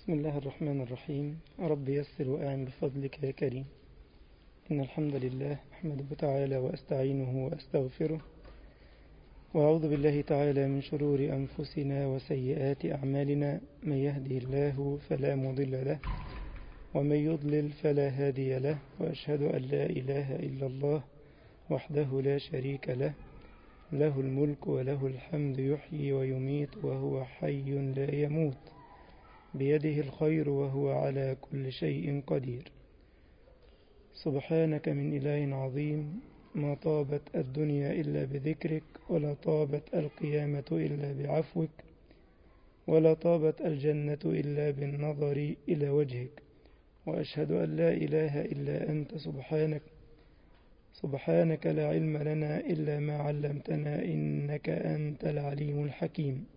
بسم الله الرحمن الرحيم. رب يسر وأعن بفضلك يا كريم. إن الحمد لله أحمده تعالى وأستعينه وأستغفره، وأعوذ بالله تعالى من شرور أنفسنا وسيئات أعمالنا. من يهده الله فلا مضل له، ومن يضلل فلا هادي له، وأشهد أن لا إله إلا الله وحده لا شريك له، له الملك وله الحمد، يحيي ويميت وهو حي لا يموت، بيده الخير وهو على كل شيء قدير. سبحانك من إله عظيم، ما طابت الدنيا إلا بذكرك، ولا طابت القيامة إلا بعفوك، ولا طابت الجنة إلا بالنظر إلى وجهك. وأشهد أن لا إله إلا أنت سبحانك لا علم لنا إلا ما علمتنا، إنك أنت العليم الحكيم.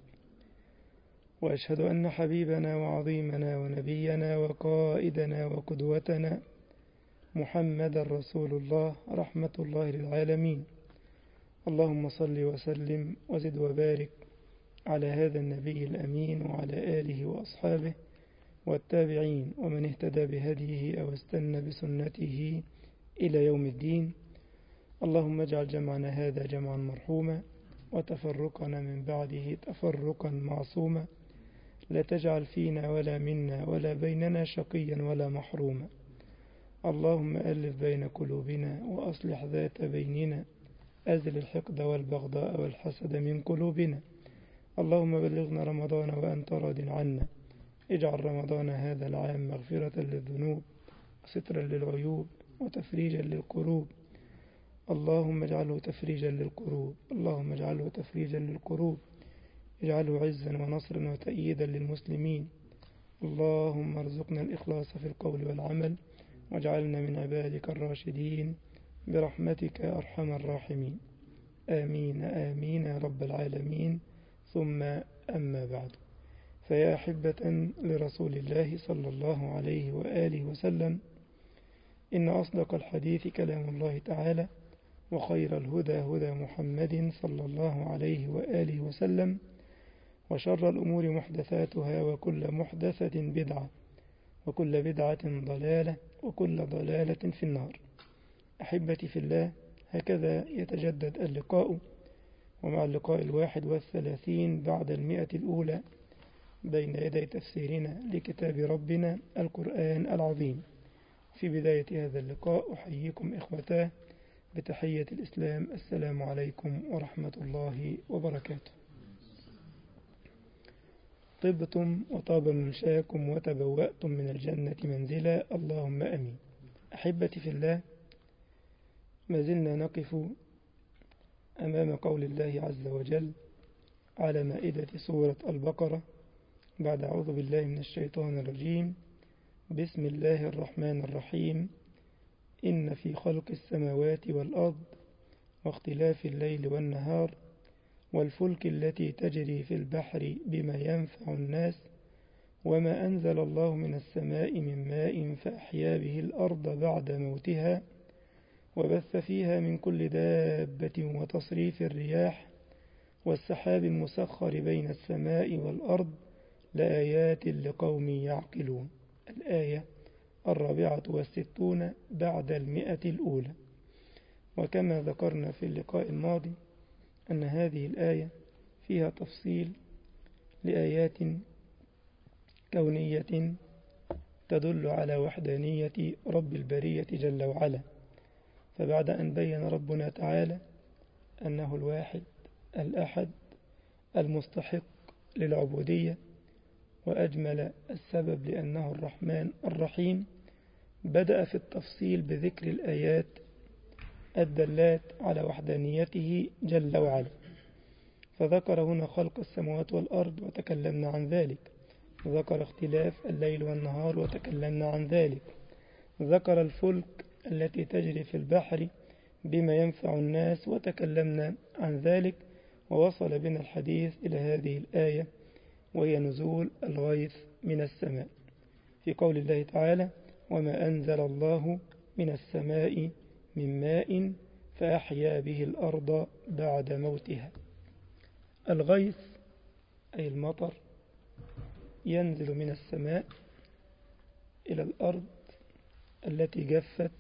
وأشهد أن حبيبنا وعظيمنا ونبينا وقائدنا وقدوتنا محمد رسول الله، رحمة الله للعالمين. اللهم صل وسلم وزد وبارك على هذا النبي الأمين، وعلى آله وأصحابه والتابعين ومن اهتدى بهديه أو استنى بسنته إلى يوم الدين. اللهم اجعل جمعنا هذا جمعا مرحوما، وتفرقنا من بعده تفرقا معصوما، لا تجعل فينا ولا منا ولا بيننا شقيا ولا محروما. اللهم ألف بين قلوبنا وأصلح ذات بيننا، أزل الحقد والبغضاء والحسد من قلوبنا. اللهم بلغنا رمضان وأنت راض عنا. اجعل رمضان هذا العام مغفرة للذنوب، وسترا للعيوب، وتفريجا للكروب. اللهم اجعله تفريجا للكروب، اللهم اجعله تفريجا للكروب. اجعله عزا ونصرا وتأييدا للمسلمين. اللهم ارزقنا الإخلاص في القول والعمل، واجعلنا من عبادك الراشدين برحمتك يا أرحم الراحمين. آمين آمين يا رب العالمين. ثم أما بعد، فيا أحبة لرسول الله صلى الله عليه وآله وسلم، إن أصدق الحديث كلام الله تعالى، وخير الهدى هدى محمد صلى الله عليه وآله وسلم، وشر الأمور محدثاتها، وكل محدثة بدعة، وكل بدعة ضلالة، وكل ضلالة في النار. أحبتي في الله، هكذا يتجدد اللقاء، ومع اللقاء 31 بعد 100 الأولى بين يدي تفسيرنا لكتاب ربنا القرآن العظيم. في بداية هذا اللقاء أحييكم إخوتاه بتحية الإسلام، السلام عليكم ورحمة الله وبركاته. طبتم وطاب ممشاكم وتبوأتم من الجنة منزلا، اللهم أمين. أحبتي في الله، ما زلنا نقف أمام قول الله عز وجل على مائدة سورة البقرة بعد أعوذ بالله من الشيطان الرجيم. بسم الله الرحمن الرحيم. إن في خلق السماوات والأرض واختلاف الليل والنهار والفلك التي تجري في البحر بما ينفع الناس وما أنزل الله من السماء من ماء فأحيا به الأرض بعد موتها وبث فيها من كل دابة وتصريف الرياح والسحاب المسخر بين السماء والأرض لآيات لقوم يعقلون. الآية 64 بعد 100 الأولى. وكما ذكرنا في اللقاء الماضي أن هذه الآية فيها تفصيل لآيات كونية تدل على وحدانية رب البرية جل وعلا. فبعد أن بين ربنا تعالى أنه الواحد الأحد المستحق للعبودية، وأجمل السبب لأنه الرحمن الرحيم، بدأ في التفصيل بذكر الآيات الدلات على وحدانيته جل وعلا. فذكر هنا خلق السماوات والأرض وتكلمنا عن ذلك، ذكر اختلاف الليل والنهار وتكلمنا عن ذلك، ذكر الفلك التي تجري في البحر بما ينفع الناس وتكلمنا عن ذلك، ووصل بنا الحديث إلى هذه الآية وهي نزول الغيث من السماء، في قول الله تعالى: وما أنزل الله من السماء من ماء فأحيا به الأرض بعد موتها. الغيث أي المطر ينزل من السماء إلى الأرض التي جفت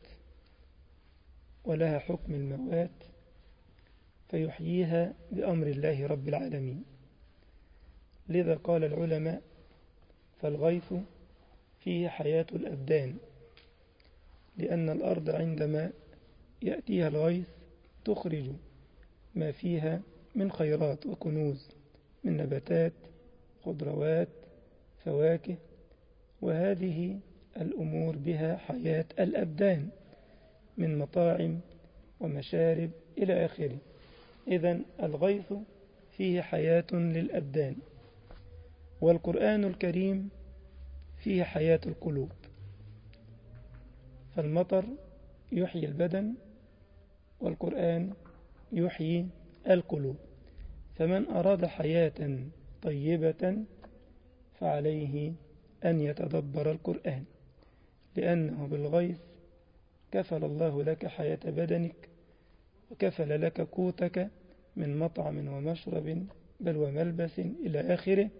ولها حكم الموات فيحييها بأمر الله رب العالمين. لذا قال العلماء: فالغيث فيه حياة الأبدان، لأن الأرض عندما يأتيها الغيث تخرج ما فيها من خيرات وكنوز من نباتات، خضروات، فواكه، وهذه الأمور بها حياة الأبدان من مطاعم ومشارب إلى آخره. إذن الغيث فيه حياة للأبدان. والقرآن الكريم فيه حياة القلوب، فالمطر يحيي البدن والقرآن يحيي القلوب. فمن أراد حياة طيبة فعليه أن يتدبر القرآن، لأنه بالغيث كفل الله لك حياة بدنك، وكفل لك قوتك من مطعم ومشرب بل وملبس إلى آخره.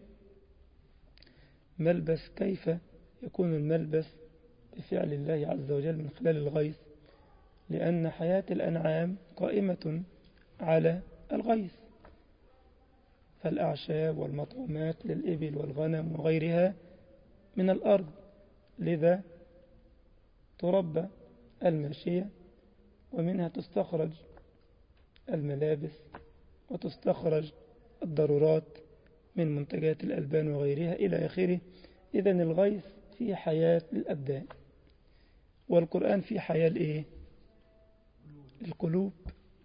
ملبس، كيف يكون الملبس؟ بفعل الله عز وجل من خلال الغيث، لأن حياة الأنعام قائمة على الغيث، فالأعشاب والمطعومات للإبل والغنم وغيرها من الأرض، لذا تربى الماشية ومنها تستخرج الملابس وتستخرج الضرورات من منتجات الألبان وغيرها إلى آخره. إذن الغيث فيه حياة للأبدان، والقرآن فيه حياة لإيه؟ القلوب.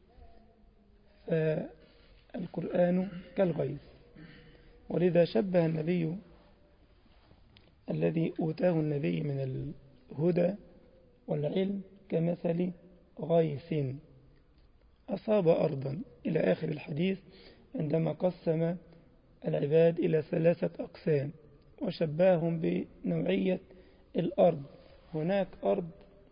فالقرآن كالغيث، ولذا شبه النبي الذي أوتاه النبي من الهدى والعلم كمثل غيث أصاب أرضا إلى آخر الحديث، عندما قسم العباد إلى 3 أقسام وشبههم بنوعية الأرض. هناك أرض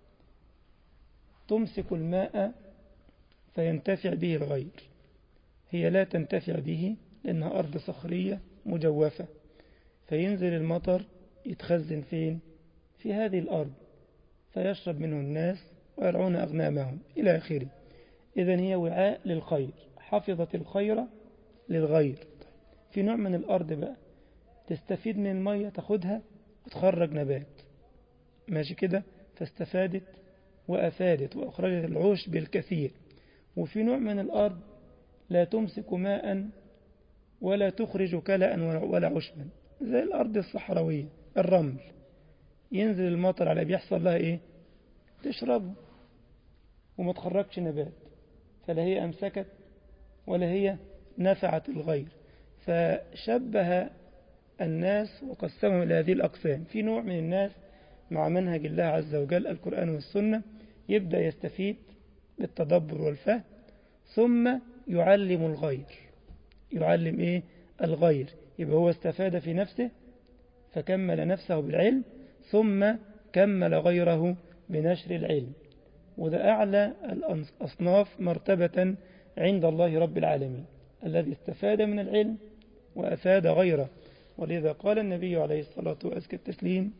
تمسك الماء فينتفع به الغير، هي لا تنتفع به لأنها أرض صخرية مجوفة، فينزل المطر يتخزن فين؟ في هذه الأرض، فيشرب منه الناس ويرعون أغنامهم إلى آخره. إذن هي وعاء للخير، حفظت الخير للغير. في نوع من الأرض بقى تستفيد من المية، تاخدها وتخرج نبات، ماشي كده، فاستفادت وأفادت وأخرجت العوش بالكثير. وفي نوع من الأرض لا تمسك ماء ولا تخرج كلأ ولا عشبا، زي الأرض الصحراوية الرمل، ينزل المطر على بيحصل لها إيه؟ تشربه وما تخرجش نبات، فلا هي أمسكت ولا هي نفعت الغير. فشبه الناس وقسمهم إلى هذه الأقسام. في نوع من الناس مع منهج الله عز وجل القرآن والسنة يبدأ يستفيد بالتدبر والفهم، ثم يعلم الغير. يعلم إيه؟ الغير. يبقى هو استفاد في نفسه فكمل نفسه بالعلم، ثم كمل غيره بنشر العلم. وده أعلى الأصناف مرتبة عند الله رب العالمين، الذي استفاد من العلم وأفاد غيره. ولذا قال النبي عليه الصلاة وأزكى التسليم: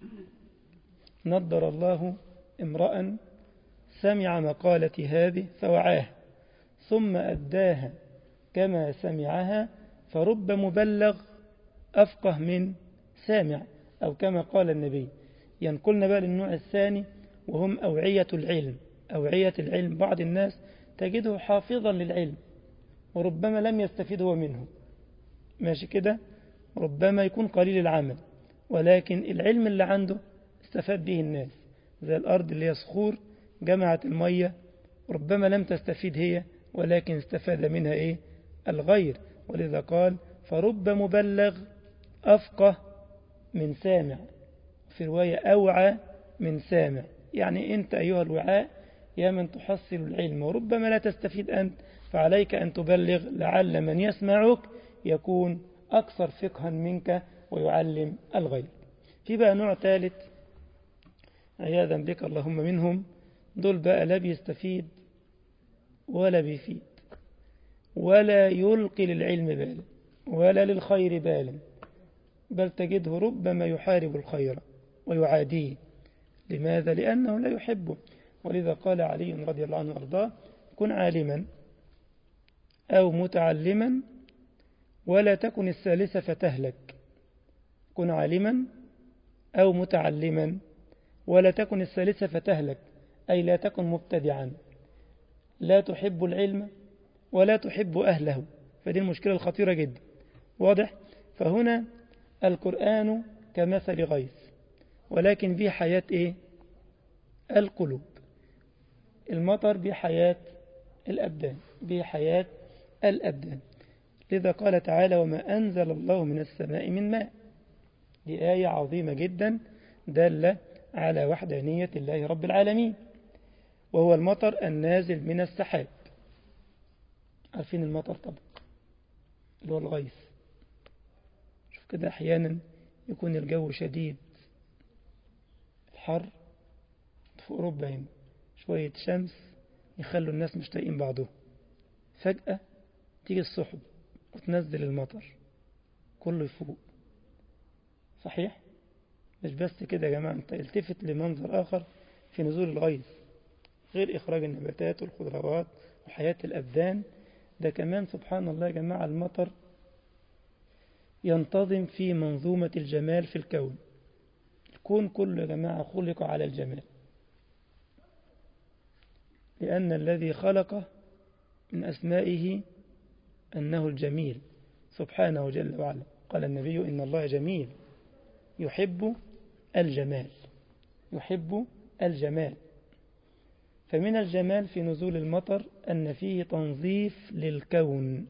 نضر الله امرأ سمع مقالتي هذه فوعاها ثم أداها كما سمعها، فرب مبلغ أفقه من سامع، أو كما قال النبي. ينقلنا بقى للنوع الثاني، وهم أوعية العلم. أوعية العلم، بعض الناس تجده حافظا للعلم وربما لم يستفيد هو منه، ماشي كده، ربما يكون قليل العمل، ولكن العلم اللي عنده استفاد به الناس، زي الأرض اللي هي صخور جمعت المية، ربما لم تستفيد هي ولكن استفاد منها إيه؟ الغير. ولذا قال: فرب مبلغ أفقه من سامع، في رواية أوعى من سامع. يعني أنت أيها الوعاء يا من تحصل العلم وربما لا تستفيد أنت، فعليك أن تبلغ لعل من يسمعك يكون أكثر فقها منك ويعلم الغير. في بقى نوع ثالث عياذا بك اللهم منهم، دول بقى لا بيستفيد ولا بيفيد ولا يلقي للعلم بالا ولا للخير بالا، بل تجده ربما يحارب الخير ويعاديه. لماذا؟ لأنه لا يحبه. ولذا قال علي رضي الله عنه وارضاه: كن عالما أو متعلما ولا تكن الثالثة فتهلك. كن عالما أو متعلما ولا تكن الثالثة فتهلك، أي لا تكن مبتدعا، لا تحب العلم ولا تحب أهله. فدي المشكلة الخطيرة جدا. واضح؟ فهنا القرآن كمثل غيث، ولكن به حياة إيه؟ القلوب. المطر به حياة الأبدان، به حياة الأبدان. لذا قال تعالى: وما أنزل الله من السماء من ماء. دي آية عظيمة جدا دالة على وحدانية الله رب العالمين، وهو المطر النازل من السحاب. عارفين المطر طبعا اللي هو الغيث. شوف كده أحيانا يكون الجو شديد، الحر في أوروبا هنا، شوية شمس يخلوا الناس مش طايقين بعضهم، فجأة تيجي السحب وتنزل المطر كله يفوق. صحيح؟ مش بس كده يا جماعة، انت التفت لمنظر آخر في نزول الغيث، غير إخراج النباتات والخضروات وحياة الأبدان. ده كمان سبحان الله يا جماعة المطر ينتظم في منظومة الجمال في الكون. الكون كله يا جماعة خلق على الجمال، لأن الذي خلقه من أسمائه أنه الجميل سبحانه جل وعلا. قال النبي: إن الله جميل يحب الجمال، يحب الجمال. فمن الجمال في نزول المطر أن فيه تنظيف للكون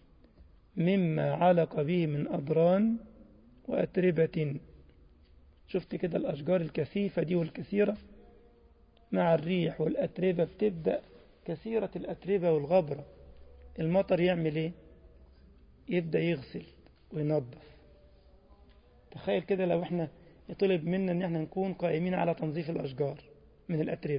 مما علق به من أضران وأتربة. شفت كده الأشجار الكثيفة دي والكثيرة مع الريح والأتربة بتبدأ كثيرة الأتربة والغبرة، المطر يعمل إيه؟ يبدأ يغسل وينظف. تخيل كده لو احنا يطلب منا ان احنا نكون قائمين على تنظيف الأشجار من الأتربة،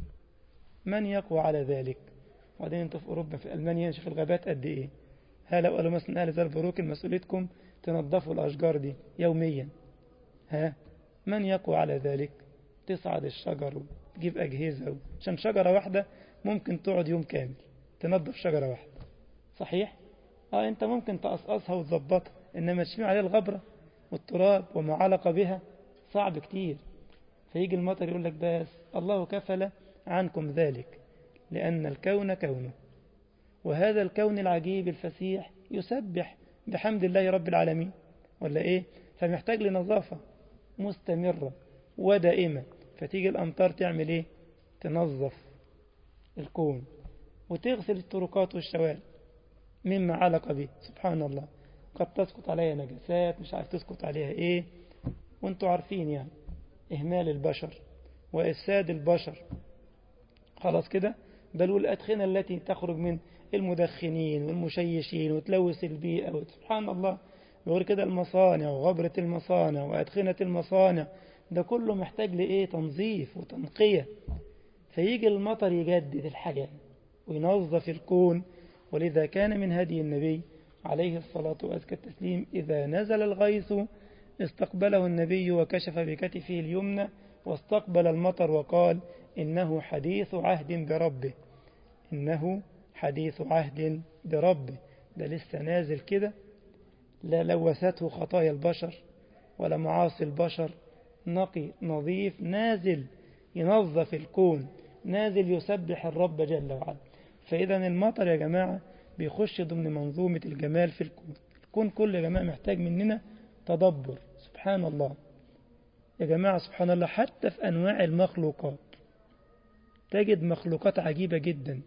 من يقوى على ذلك؟ وبعدين انتوا في أوروبا في ألمانيا نشوف الغابات قد إيه. ها لو قالوا مثلا أهل زالبروك مسؤوليتكم تنظفوا الأشجار دي يوميا، ها من يقوى على ذلك؟ تصعد الشجر وتجيب أجهزة، عشان شجرة واحدة ممكن تقعد يوم كامل تنظف شجرة واحدة. صحيح؟ انت ممكن تقصقصها وتظبطها، انما تشيل عليها الغبرة والتراب وما علق بها صعب كتير. فيجي المطر يقول لك: بس الله كفل عنكم ذلك، لأن الكون كونه، وهذا الكون العجيب الفسيح يسبح بحمد الله رب العالمين، ولا إيه؟ فمحتاج لنظافة مستمرة ودائمة. فتيجي الأمطار تعمل إيه؟ تنظف الكون وتغسل الطرقات والشوارع مما علق به. سبحان الله، قد تسقط عليها نجاسات مش عارف تسقط عليها إيه، وانتوا عارفين يعني إهمال البشر وإفساد البشر. خلاص كده، بل والأدخنة التي تخرج من المدخنين والمشيشين وتلوث البيئة، سبحان الله. وغير كده المصانع وغبرة المصانع وأدخنة المصانع، ده كله محتاج لإيه؟ تنظيف وتنقية. فيجي المطر يجدد الحياة وينظف الكون. ولذا كان من هدي النبي عليه الصلاة وأزكى التسليم إذا نزل الغيث استقبله النبي وكشف بكتفه اليمنى واستقبل المطر وقال: إنه حديث عهد بربه، إنه حديث عهد بربه. ده لسه نازل كده، لا لوثته خطايا البشر ولا معاصي البشر، نقي نظيف نازل ينظف الكون، نازل يسبح الرب جل وعلا. فإذا المطر يا جماعة بيخش ضمن منظومة الجمال في الكون. الكون كله يا جماعة محتاج مننا تدبر. سبحان الله يا جماعة، سبحان الله. حتى في أنواع المخلوقات تجد مخلوقات عجيبة جدا.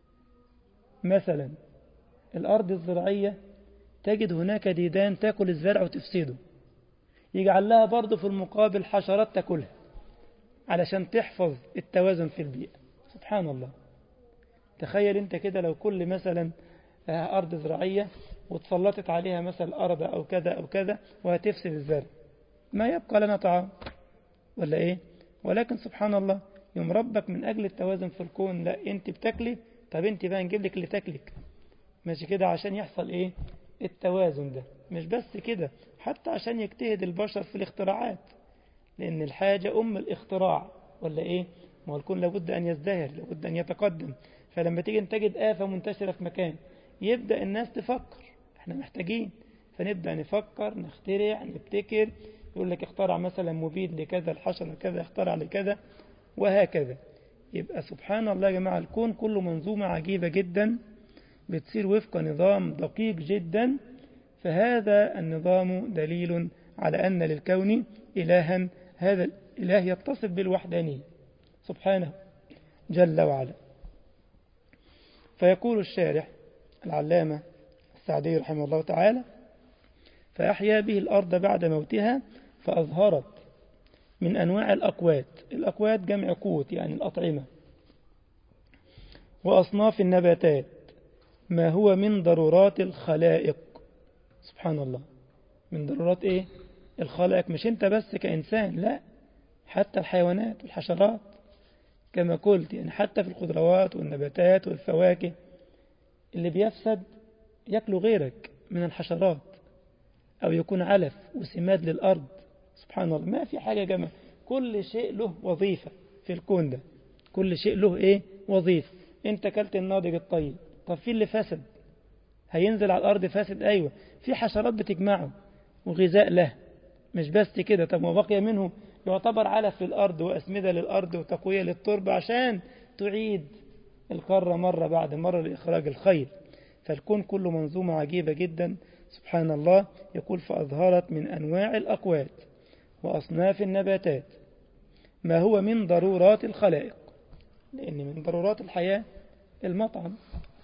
مثلا الأرض الزراعية تجد هناك ديدان تأكل الزرع وتفسده، يجعل لها برضه في المقابل حشرات تأكلها علشان تحفظ التوازن في البيئة. سبحان الله. تخيل انت كده لو كل مثلا أرض زراعية وتسلطت عليها مثلا أرض أو كذا أو كذا وهتفسد الزرع، ما يبقى لنا طعام ولا إيه؟ ولكن سبحان الله يوم ربك من أجل التوازن في الكون، لا أنت بتاكلي، طب أنت بقى نجيب لك اللي تاكلك، ماشي كده، عشان يحصل إيه؟ التوازن ده. مش بس كده، حتى عشان يجتهد البشر في الاختراعات، لأن الحاجة أم الاختراع ولا إيه؟ ما هو الكون لابد أن يزدهر، لابد أن يتقدم. فلما تيجي تجد آفة منتشرة في مكان يبدأ الناس تفكر احنا محتاجين، فنبدأ نفكر نخترع نبتكر. يقول لك اخترع مثلا مبيد لكذا، الحشرة كذا اخترع لكذا، وهكذا. يبقى سبحان الله يا جماعة، الكون كله منظومة عجيبة جدا بتصير وفق نظام دقيق جدا. فهذا النظام دليل على أن للكون إلها، هذا الإله يتصف بالوحدانية سبحانه جل وعلا. فيقول الشارح العلامة السعدي رحمه الله تعالى: فأحيا به الأرض بعد موتها فأظهرت من أنواع الأقوات، الأقوات جمع قوت يعني الأطعمة، وأصناف النباتات ما هو من ضرورات الخلائق. سبحان الله، من ضرورات إيه؟ الخلائق. مش أنت بس كإنسان، لا، حتى الحيوانات والحشرات كما قلت، يعني حتى في الخضروات والنباتات والفواكه اللي بيفسد يأكله غيرك من الحشرات، أو يكون علف وسماد للأرض. سبحان الله، ما في حاجة جمع، كل شيء له وظيفة في الكون ده، كل شيء له إيه؟ وظيفة. أنت كلت الناضج الطيب، طب في اللي فسد هينزل على الأرض فاسد، أيوة، في حشرات بتجمعه وغذاء له. مش بس كده، طب ما بقي منه يعتبر علف للأرض وأسمدة للأرض وتقوية للتربة عشان تعيد القارة مرة بعد مرة لإخراج الخير. فالكون كله منظومة عجيبة جدا سبحان الله. يقول: فأظهرت من أنواع الأقوات وأصناف النباتات ما هو من ضرورات الخلائق، لأن من ضرورات الحياة المطعم،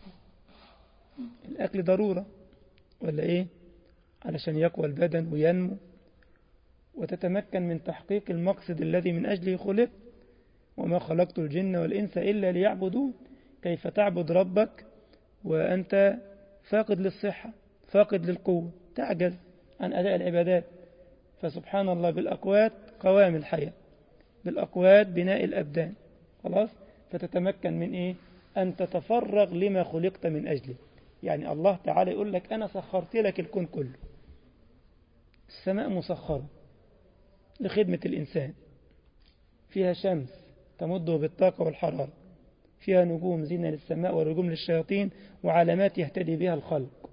الأكل ضرورة ولا إيه؟ علشان يقوى البدن وينمو وتتمكن من تحقيق المقصد الذي من أجله خلق. وما خلقت الجن والإنس إلا ليعبدون. كيف تعبد ربك وأنت فاقد للصحة، فاقد للقوة، تعجز عن أداء العبادات؟ فسبحان الله، بالأقوات قوام الحياة، بالأقوات بناء الأبدان، خلاص. فتتمكن من إيه؟ أن تتفرغ لما خلقت من أجله. يعني الله تعالى يقول لك: أنا سخرت لك الكون كله. السماء مسخرة لخدمة الإنسان، فيها شمس تمده بالطاقة والحرارة، فيها نجوم زينة للسماء ونجوم للشياطين وعلامات يهتدي بها الخلق.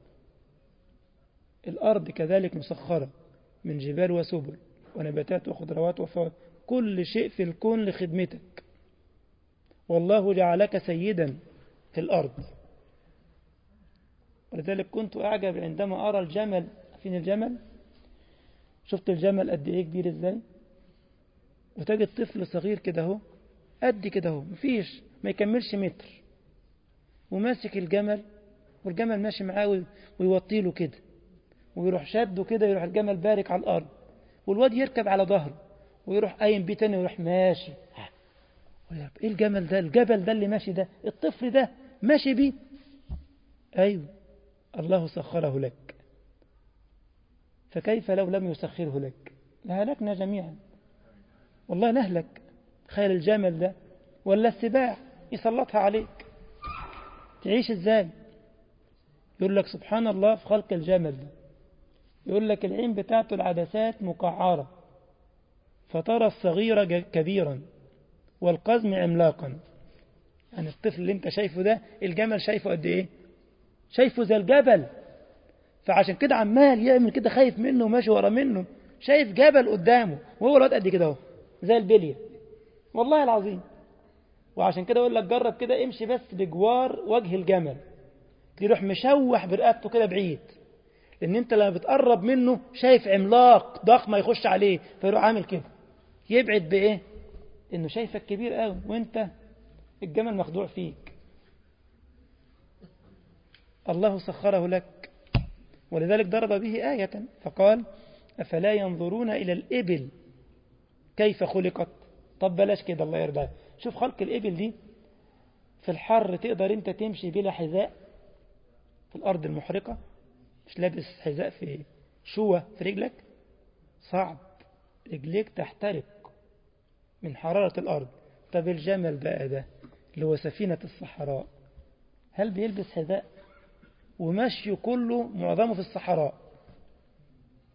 الأرض كذلك مسخرة من جبال وسبل ونباتات وخضروات وفواكه، كل شيء في الكون لخدمتك. والله جعلك سيدا في الأرض. ولذلك كنت أعجب عندما أرى الجمل. فين الجمل؟ شفت الجمل قد إيه كبير إزاي؟ وتجد طفل صغير كده اهو، قد كده اهو، مفيش، ما يكملش متر، وماسك الجمل، والجمل ماشي معاه ويوطيله كده، ويروح شده كده، يروح الجمل بارك على الأرض، والواد يركب على ظهره ويروح قايم بيه تاني ويروح ماشي. ايه الجمل ده، الجبل ده اللي ماشي ده، الطفل ده ماشي بيه. أيوه، الله سخره لك، فكيف لو لم يسخره لك؟ لهلكنا جميعا، والله نهلك. تخيل الجمل ده ولا السباع يسلطها عليك، تعيش ازاي؟ يقول لك سبحان الله في خلق الجمل ده، يقول لك العين بتاعته العدسات مقعرة فترى الصغير كبيرا والقزم عملاقا. يعني الطفل اللي انت شايفه ده، الجمل شايفه قد ايه؟ شايفه زي الجبل. فعشان كده عمال يعمل كده، خايف منه وماشي ورا منه، شايف جبل قدامه وهو الواد قد كده اهو زي البليه، والله العظيم. وعشان كده اقول لك جرب كده، امشي بس بجوار وجه الجمل، يروح مشوح برقبته كده بعيد، لان انت لما بتقرب منه شايف عملاق ضخم يخش عليه، فيروح عامل كده يبعد بايه؟ انه شايفك كبير قوي وانت الجمل مخدوع فيك. الله سخره لك، ولذلك ضرب به آية فقال: أفلا ينظرون إلى الإبل كيف خلقت. طب بلاش كده، الله يرضى. شوف خلق الإبل دي، في الحر تقدر انت تمشي بلا حذاء في الأرض المحرقة، مش لابس حذاء في شوة في رجلك، صعب، رجليك تحترق من حرارة الأرض. طب الجمل بقى ده اللي هو سفينة الصحراء، هل بيلبس حذاء؟ ومشي كله معظمه في الصحراء،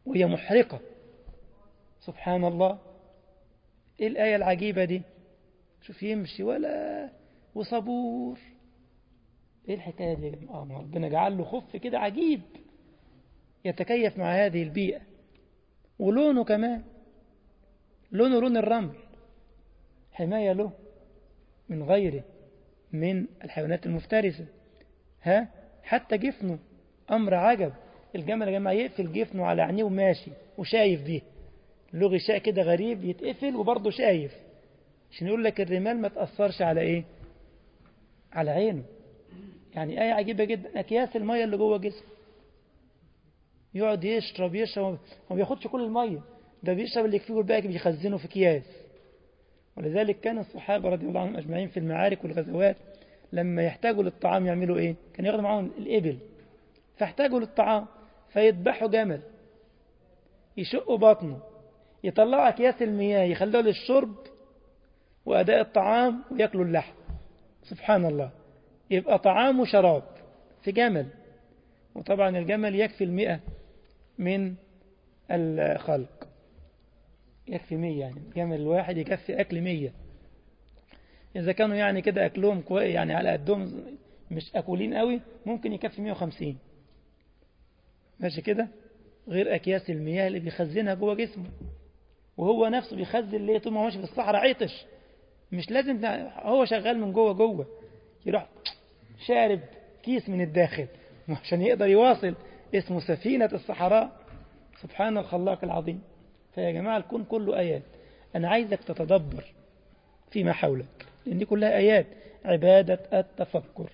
وهي محرقة. سبحان الله، إيه الآية العجيبة دي؟ شوف يمشي وصبور. إيه الحكاية دي؟ ربنا جعل له خف كده عجيب يتكيف مع هذه البيئة. ولونه كمان لون الرمل، حماية له من غيره من الحيوانات المفترسة. حتى جفنه أمر عجب. الجمل يا جماعة يقفل جفنه على عينيه وماشي وشايف بيه، له غشاء كده غريب يتقفل وبرضه شايف، عشان يقول لك الرمال ما تأثرش على إيه؟ على عينه. يعني آية عجيبة جدا. أكياس المية اللي جوه جسمه، يقعد يشرب ما بياخدش كل المية، ده بيشرب اللي يكفيه والباقي بيخزنه في أكياس. ولذلك كان الصحابة رضي الله عنهم أجمعين في المعارك والغزوات لما يحتاجوا للطعام يعملوا إيه؟ كانوا ياخدوا معهم الإبل، فاحتاجوا للطعام فيذبحوا جمل، يشقوا بطنه، يطلعوا أكياس المياه يخلوها للشرب وأداء الطعام ويأكلوا اللحم. سبحان الله، يبقى طعام وشراب في جمل. وطبعا الجمل يكفي 100 من الخلق، يكفي 100، يعني الجمل الواحد يكفي أكل 100. إذا كانوا يعني كده أكلهم كويس يعني على قدهم مش أكلين قوي، ممكن يكفي 150 ماشي كده، غير أكياس المياه اللي بيخزنها جوه جسمه. وهو نفسه بيخزن ليه طول ما هو ماشي في الصحراء عطش، مش لازم هو شغال من جوه يروح شارب كيس من الداخل عشان يقدر يواصل. اسمه سفينة الصحراء. سبحان الخلاق العظيم. فيا جماعة الكون كله آيات. أنا عايزك تتدبر فيما حولك، لأن دي كلها آيات، عبادة التفكر.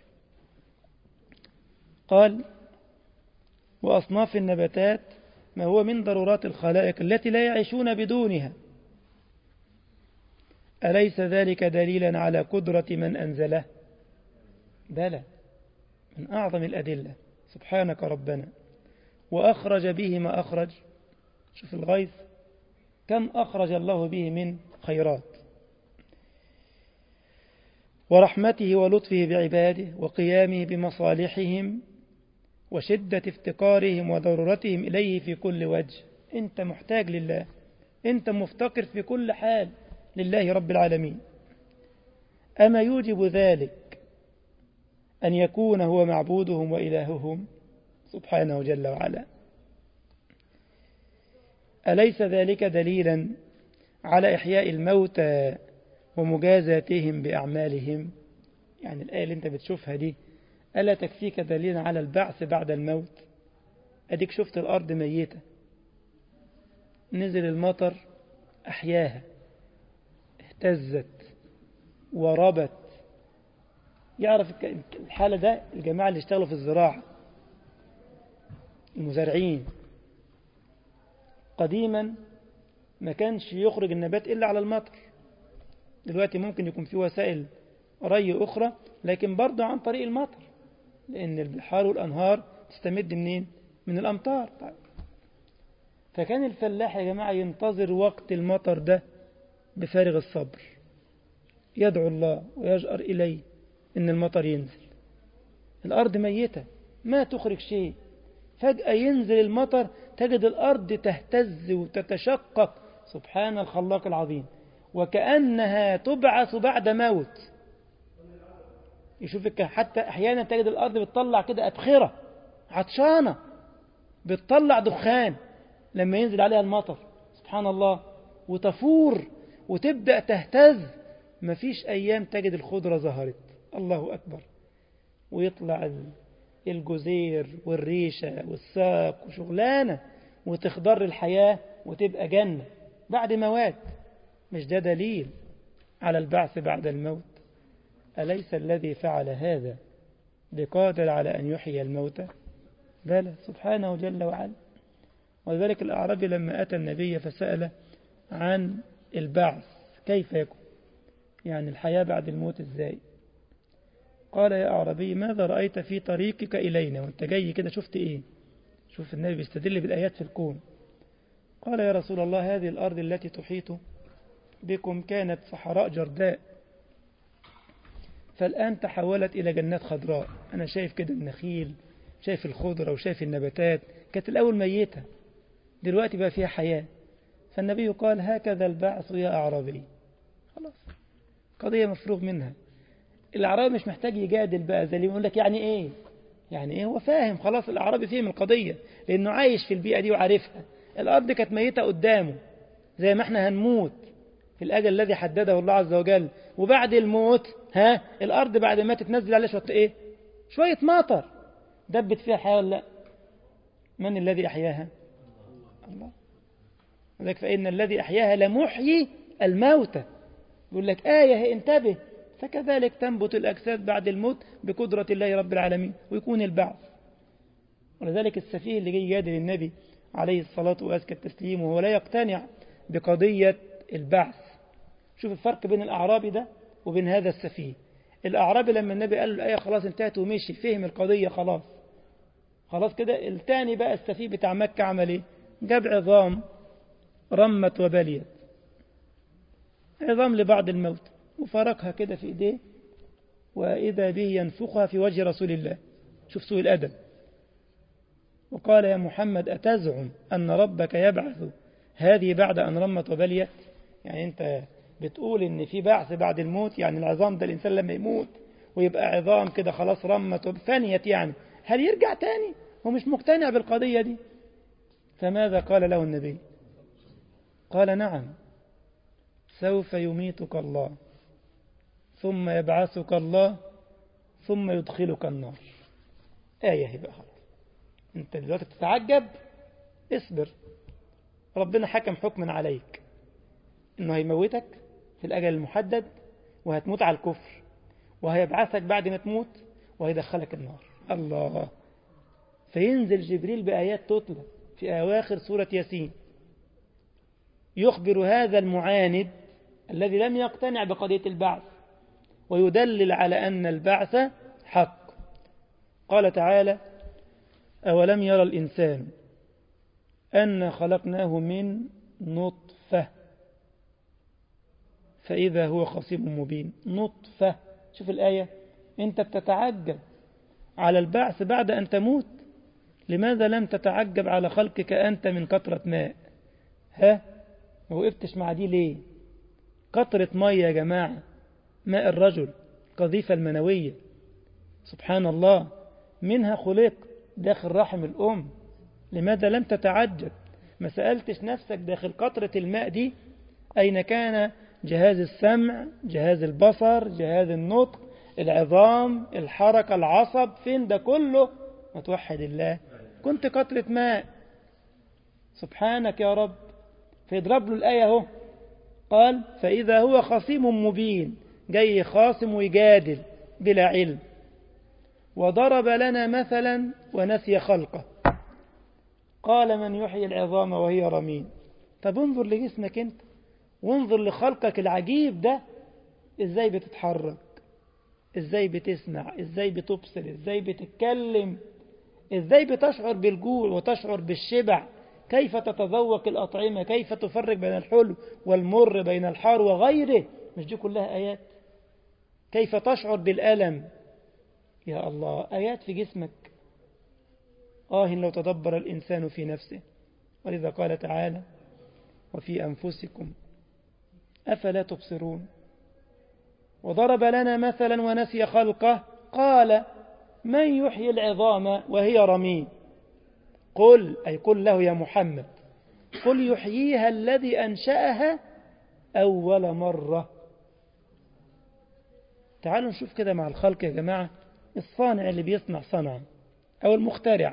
قال: وأصناف النباتات ما هو من ضرورات الخلائق التي لا يعيشون بدونها. أليس ذلك دليلا على قدرة من أنزله؟ بلى، من أعظم الأدلة. سبحانك ربنا. وأخرج به ما أخرج. شوف الغيث كم أخرج الله به من خيرات، ورحمته ولطفه بعباده وقيامه بمصالحهم وشدة افتقارهم وضرورتهم إليه في كل وجه. أنت محتاج لله، أنت مفتقر في كل حال لله رب العالمين. أما يوجب ذلك أن يكون هو معبودهم وإلههم سبحانه جل وعلا؟ أليس ذلك دليلا على إحياء الموتى ومجازاتهم بأعمالهم؟ يعني الآية اللي أنت بتشوفها دي ألا تكفيك دليلا على البعث بعد الموت؟ أديك شفت الأرض ميتة، نزل المطر أحياها، اهتزت وربت. يعرف الحالة ده الجماعة اللي اشتغلوا في الزراعة، المزارعين. قديما ما كانش يخرج النبات إلا على المطر، دلوقتي ممكن يكون في وسائل ري أخرى، لكن برضه عن طريق المطر، لأن البحار والأنهار تستمد منين؟ من الأمطار. فكان الفلاح يا جماعة ينتظر وقت المطر ده بفارغ الصبر، يدعو الله ويجأر إليه إن المطر ينزل. الأرض ميتة ما تخرج شيء، فجأة ينزل المطر تجد الأرض تهتز وتتشقق. سبحان الخلاق العظيم. وكأنها تبعث بعد موت. يشوفك حتى أحيانا تجد الأرض بتطلع كده أبخرة عطشانة، بتطلع دخان لما ينزل عليها المطر. سبحان الله. وتفور وتبدأ تهتز. مفيش أيام تجد الخضرة ظهرت. الله أكبر. ويطلع الجزير والريشة والساق وشغلانة، وتخضر الحياة وتبقى جنة بعد موات. مش ده دليل على البعث بعد الموت؟ أليس الذي فعل هذا بقادر على أن يحيي الموتى؟ بلى سبحانه جل وعلا. ولذلك الأعرابي لما أتى النبي فسأل عن البعث كيف يكون، يعني الحياة بعد الموت إزاي؟ قال: يا أعرابي ماذا رأيت في طريقك إلينا؟ وانت جاي كده شفت إيه؟ شوف النبي بيستدل بالآيات في الكون. قال: يا رسول الله هذه الأرض التي تحيط بكم كانت صحراء جرداء، فالآن تحولت إلى جنات خضراء. أنا شايف كده النخيل، شايف الخضرة وشايف النباتات، كانت الأول ميتة، دلوقتي بقى فيها حياة. فالنبي قال هكذا البعث يا أعرابي. خلاص قضية مفروغ منها. الأعرابي مش محتاج يجادل بقى زي اللي يقول لك يعني إيه، يعني إيه، هو فاهم خلاص. الأعرابي فهم القضية لأنه عايش في البيئة دي وعارفها. الأرض كانت ميتة قدامه زي ما احنا هنموت في الأجل الذي حدده الله عز وجل. وبعد الموت الأرض بعد ما تتنزل عليها شوية إيه؟ شوية مطر دبت فيها الحياة ولا لا؟ من الذي أحياها؟ الله. ولذلك فإن الذي أحياها لمحيي الموتى. يقول لك آية انتبه. فكذلك تنبت الأجساد بعد الموت بقدرة الله رب العالمين ويكون البعث. ولذلك السفيه اللي جاي يجادل النبي عليه الصلاة وأزكى التسليم وهو لا يقتنع بقضية البعث. شوف الفرق بين الأعرابي ده وبين هذا السفيه. الأعرابي لما النبي قال له الآية خلاص انتهت ومشي فهم القضية خلاص كده. التاني بقى السفيه بتاع مكة عمل ايه؟ جاب عظام رمت وبليت، عظام لبعض الموت، وفركها كده في ايديه وإذا به ينفخها في وجه رسول الله. شوف سوء الأدب. وقال يا محمد أتزعم أن ربك يبعث هذه بعد أن رمت وبليت؟ يعني أنت بتقول إن في بعث بعد الموت، يعني العظام ده الإنسان لما يموت ويبقى عظام كده خلاص رمت وفنيت، يعني هل يرجع تاني؟ هو مش مقتنع بالقضية دي. فماذا قال له النبي؟ قال نعم سوف يميتك الله ثم يبعثك الله ثم يدخلك النار. آية بقى خلاص. أنت دلوقتي تتعجب، اصبر. ربنا حكم حكما عليك إنه هيموتك في الأجل المحدد وهتموت على الكفر وهيبعثك بعد ما تموت وهيدخلك النار. الله. فينزل جبريل بآيات تطلع في أواخر سورة ياسين يخبر هذا المعاند الذي لم يقتنع بقضية البعث ويدلل على أن البعث حق. قال تعالى أولم يرى الإنسان أن خلقناه من نطفة فإذا هو خصيم مبين. نطفة. شوف الآية. أنت بتتعجب على البعث بعد أن تموت، لماذا لم تتعجب على خلقك أنت من قطرة ماء؟ ما وقفتش مع دي ليه؟ قطرة مية يا جماعة، ماء الرجل، قذيفة المنوية، سبحان الله، منها خلق داخل رحم الأم. لماذا لم تتعجب؟ ما سألتش نفسك داخل قطرة الماء دي أين كان جهاز السمع، جهاز البصر، جهاز النطق، العظام، الحركة، العصب، فين ده كله؟ ما توحد الله. كنت قطرة ماء. سبحانك يا رب. فيضرب له الآية اهو. قال فإذا هو خصيم مبين، جاي خاصم ويجادل بلا علم. وضرب لنا مثلا ونسي خلقه قال من يحيي العظام وهي رميم. طب انظر لجسمك انت وانظر لخلقك العجيب ده، ازاي بتتحرك، ازاي بتسمع، ازاي بتبصر، ازاي بتتكلم، ازاي بتشعر بالجوع وتشعر بالشبع، كيف تتذوق الأطعمة، كيف تفرق بين الحلو والمر، بين الحار وغيره. مش دي كلها آيات؟ كيف تشعر بالألم، يا الله، آيات في جسمك. لو تدبر الإنسان في نفسه. ولذا قال تعالى وفي أنفسكم أفلا تبصرون. وضرب لنا مثلا ونسي خلقه قال من يحيي العظام وهي رميم. قل، أي قل له يا محمد، قل يحييها الذي أنشأها أول مرة. تعالوا نشوف كده مع الخلق يا جماعة. الصانع اللي بيصنع صنعا أو المخترع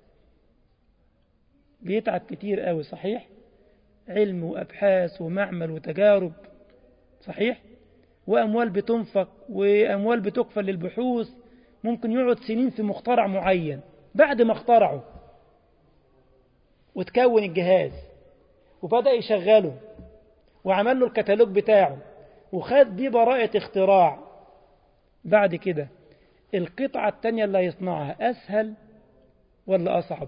بيتعب كتير قوي، صحيح؟ علم وأبحاث ومعمل وتجارب، صحيح؟ وأموال بتنفق وأموال بتكفل للبحوث. ممكن يقعد سنين في مخترع معين. بعد ما اخترعه وتكون الجهاز وبدأ يشغله وعمل له الكتالوج بتاعه وخد بيه براءة اختراع، بعد كده القطعة التانية اللي هيصنعها أسهل ولا أصعب؟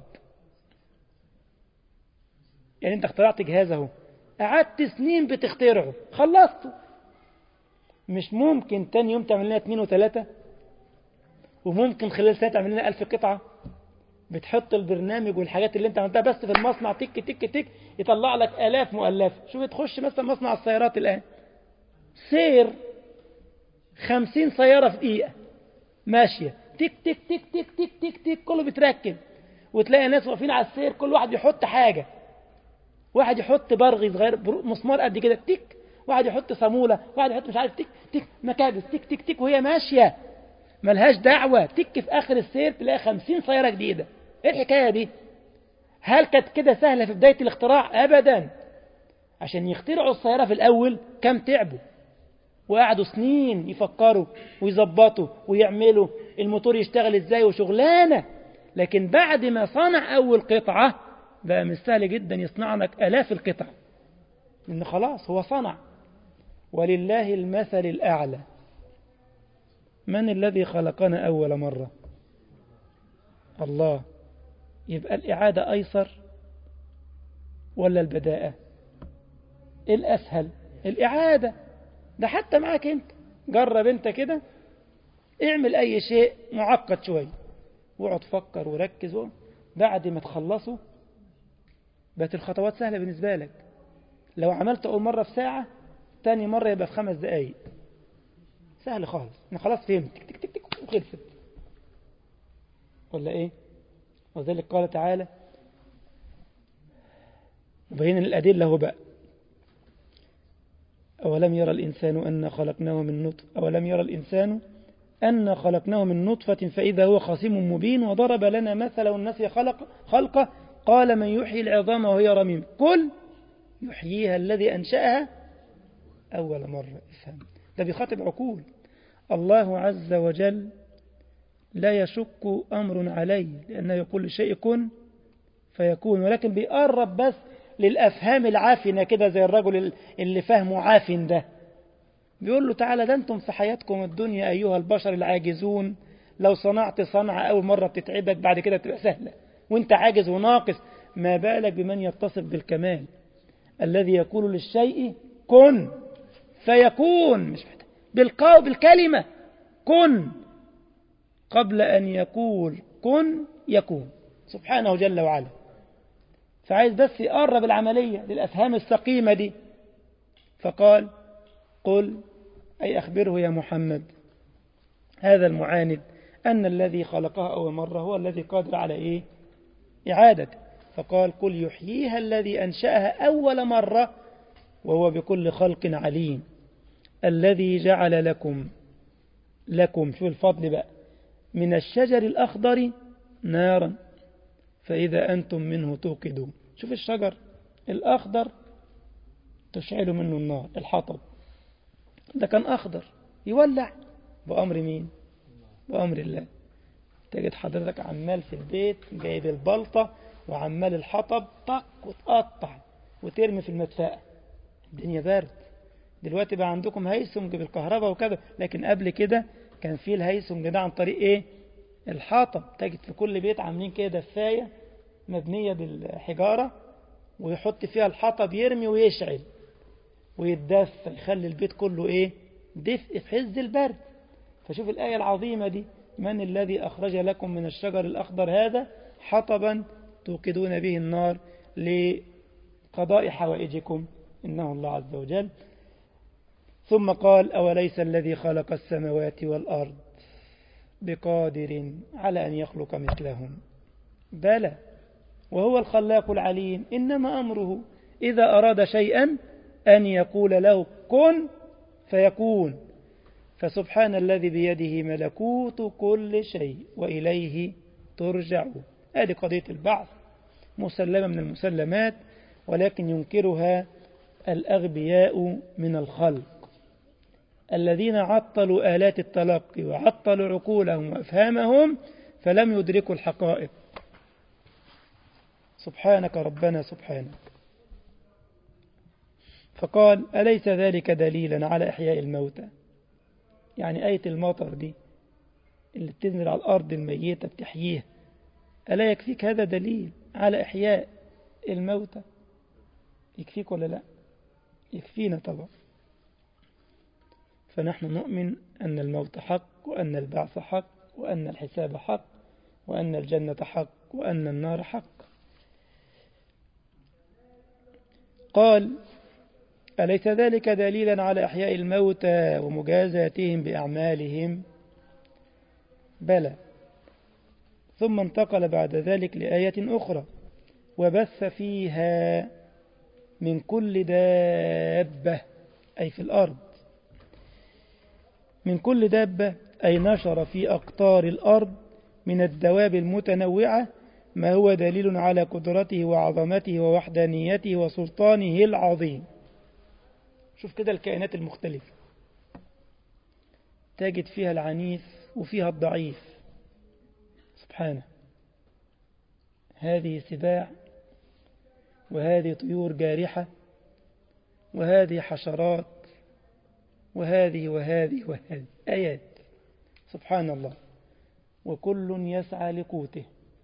يعني أنت اخترعت جهازه، قعدت سنين بتخترعه، خلصته، مش ممكن تاني يوم تعمل لنا 2 و3 وممكن خلال سنة تعمل لنا 1000 قطعة. بتحط البرنامج والحاجات اللي انت عملتها بس في المصنع تك تك تك يطلع لك آلاف مؤلفة. شوف تخش مثلا مصنع السيارات الآن، سير 50 سيارة في دقيقة ماشية تك تك تك تك تك تك تك كله بيتركب، وتلاقي ناس واقفين على السير كل واحد يحط حاجة، واحد يحط برغي صغير مسمار قد كده تك، واحد يحط صامولة، واحد يحط مش عارف تك تك مكابس تك تك تك، وهي ماشية ملهاش دعوة تك. في آخر السير تلاقي 50 سيارة جديدة. ايه الحكاية دي؟ هل كانت كده سهلة في بداية الاختراع؟ أبدا. عشان يخترعوا السيارة في الأول كم تعبوا وقعدوا سنين يفكروا ويظبطوا ويعملوا الموتور يشتغل ازاي وشغلانة. لكن بعد ما صنع أول قطعة بقى من سهل جدا يصنع لك آلاف القطع، لأن خلاص هو صنع. ولله المثل الأعلى. من الذي خلقنا أول مرة؟ الله. يبقى الإعادة أيسر ولا البداءة؟ الأسهل الإعادة. ده حتى معاك انت، جرب انت كده، اعمل أي شيء معقد شوي واقعد فكر وركز، بعد ما تخلصه بقت الخطوات سهلة بالنسبة لك. لو عملت أول مرة في ساعة، تاني مرة يبقى في 5 دقايق، سهل خالص. أنا خلاص فهمت تك تك تك تك وخلصت. ولا إيه؟ وذلك قال تعالى وبين الأدلة هو بقى أولم يرى الإنسان أن خلقناه من نطفة أن خلقناه من نطفة فإذا هو خصيم مبين وضرب لنا مثلا ونسي خلقه قال من يحيي العظام وهي رميم قل يحييها الذي أنشأها أول مرة. افهم، ده بيخاطب عقول. الله عز وجل لا يشك أمر عليه لأنه يقول لشيء كن فيكون، ولكن بيقرب بس للأفهام العافنة كده، زي الرجل اللي فهمه عافن ده، بيقول له تعالى ده أنتم في حياتكم الدنيا أيها البشر العاجزون، لو صنعت صنعة أول مرة بتتعبك بعد كده تبقى سهلة وانت عاجز وناقص، ما بالك بمن يتصف بالكمال الذي يقول للشيء كن فيكون، مش محتاج بالقول بالكلمة كن، قبل أن يقول كن يكون سبحانه جل وعلا. فعايز بس يقرب العملية للأفهام السقيمة دي، فقال قل أي أخبره يا محمد هذا المعاند أن الذي خلقها أول مرة هو الذي قادر على إيه؟ إعادة. فقال قل يحييها الذي أنشأها أول مرة وهو بكل خلق عليم الذي جعل لكم شو الفضل بقى من الشجر الأخضر نارا فإذا أنتم منه توقدون. شوف الشجر الأخضر تشعل منه النار، الحطب ده كان أخضر يولع بأمر مين؟ بأمر الله. تجد حضرتك عمال في البيت جايب البلطة وعمال الحطب طق وتقطع وترمي في المدفأة، الدنيا بارد. دلوقتي بقى عندكم هيسنج بالكهرباء وكذا، لكن قبل كده كان فيه الهيسنج ده عن طريق ايه؟ الحطب. تجد في كل بيت عاملين كده دفاية مبنية بالحجارة ويحط فيها الحطب يرمي ويشعل ويتدفى، يخلي البيت كله ايه؟ دفء في عز البرد. فشوف الآية العظيمة دي من الذي أخرج لكم من الشجر الأخضر هذا حطبا توقدون به النار لقضاء حوائجكم إنه الله عز وجل. ثم قال أوليس الذي خلق السماوات والأرض بقادر على أن يخلق مثلهم بلى وهو الخلاق العليم إنما أمره إذا أراد شيئا أن يقول له كن فيكون. فسبحان الذي بيده ملكوت كل شيء وإليه ترجعون. هذه قضية البعث مسلمة من المسلمات، ولكن ينكرها الأغبياء من الخلق الذين عطلوا آلات التلقي وعطلوا عقولهم وأفهامهم فلم يدركوا الحقائق. سبحانك ربنا سبحانك. فقال أليس ذلك دليلا على إحياء الموتى؟ يعني آية المطر دي اللي بتنزل على الأرض الميتة بتحييها، ألا يكفيك هذا دليل على إحياء الموتى؟ يكفيك ولا لا؟ يكفينا طبعا. فنحن نؤمن أن الموت حق وأن البعث حق وأن الحساب حق وأن الجنة حق وأن النار حق. قال: أليس ذلك دليلا على إحياء الموتى ومجازاتهم بأعمالهم؟ بلى. ثم انتقل بعد ذلك لآية أخرى: وبث فيها من كل دابة، أي في الأرض، من كل دابة أي نشر في أقطار الأرض من الدواب المتنوعة ما هو دليل على قدرته وعظمته ووحدانيته وسلطانه العظيم. شوف كده الكائنات المختلفة، تجد فيها العنيف وفيها الضعيف سبحانه. هذه سباع، وهذه طيور جارحة، وهذه حشرات، وهذه آيات سبحان الله. وكل يسعى لقوته،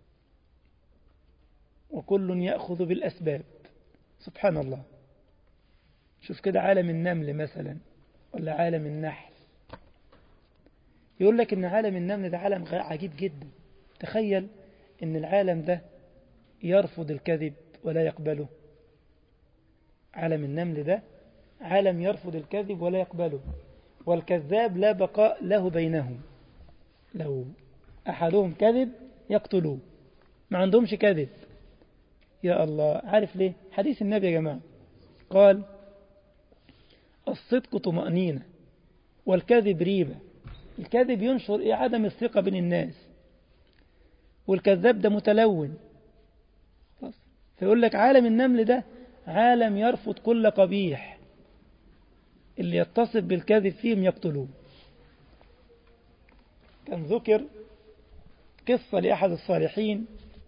وكل يأخذ بالأسباب سبحان الله. شوف كده عالم النمل مثلا ولا عالم النحل، يقول لك إن عالم النمل ده عالم عجيب جدا. تخيل إن العالم ده يرفض الكذب ولا يقبله. عالم النمل ده عالم يرفض الكذب ولا يقبله، والكذاب لا بقاء له بينهم. لو أحدهم كذب يقتلوه، ما عندهمش كذب. يا الله، عارف ليه؟ حديث النبي يا جماعة قال: الصدق طمأنينة والكذب ريبة. الكذب ينشر عدم الثقة بين الناس، والكذاب ده متلون. فيقول لك عالم النمل ده عالم يرفض كل قبيح، اللي يتصف بالكذب فيهم يقتلوه. كان ذكر قصة لأحد الصالحين،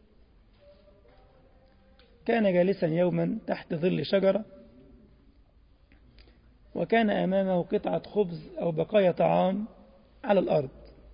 كان جالسا يوما تحت ظل شجرة، وكان أمامه قطعة خبز أو بقايا طعام على الأرض.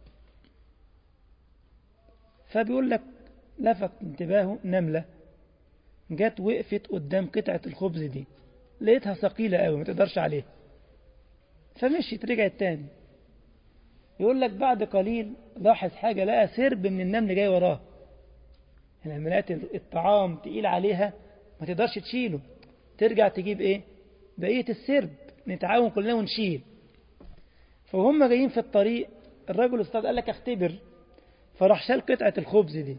فبيقول لك لفت انتباهه نملة جت وقفت قدام قطعة الخبز دي، لقيتها ثقيلة قوي ما تقدرش عليها، فمشيت رجعت تاني. يقول لك بعد قليل لاحظ حاجة، لقى سرب من النمل جاي وراه. لما لقيت الطعام تقيل عليها ما تقدرش تشيله، ترجع تجيب ايه؟ بقية السرب، نتعاون كلنا ونشيل. فهم جايين في الطريق، الرجل استاذ قال لك اختبر، فراح شال قطعة الخبز دي.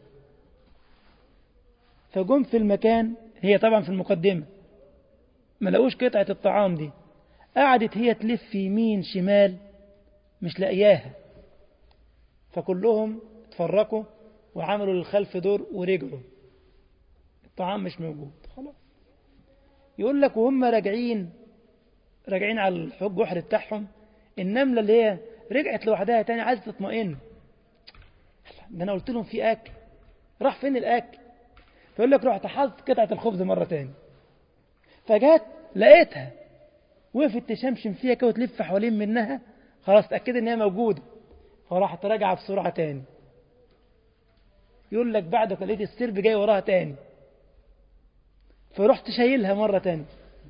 فجم في المكان، هي طبعا في المقدمة، ما لقوش قطعة الطعام دي. قعدت هي تلف يمين شمال مش لاقياها. فكلهم اتفرقوا وعملوا للخلف دور ورجعوا، الطعام مش موجود خلاص. يقول لك وهم راجعين على الجحر بتاعهم، النملة اللي هي رجعت لوحدها تاني عايزة تطمئن. ده أنا قلت لهم في أكل، راح فين الأكل؟ فيقول لك رحت حظت قطعة الخبز مرة تاني، فجات لقيتها وقفت تشمشم فيها كده وتلف حوالين منها، خلاص تأكد إن هي موجودة، فراحت راجعة بسرعة تاني. يقول لك بعد ما لقيت السرب جاي وراها تاني، فرحت شايلها مرة تاني.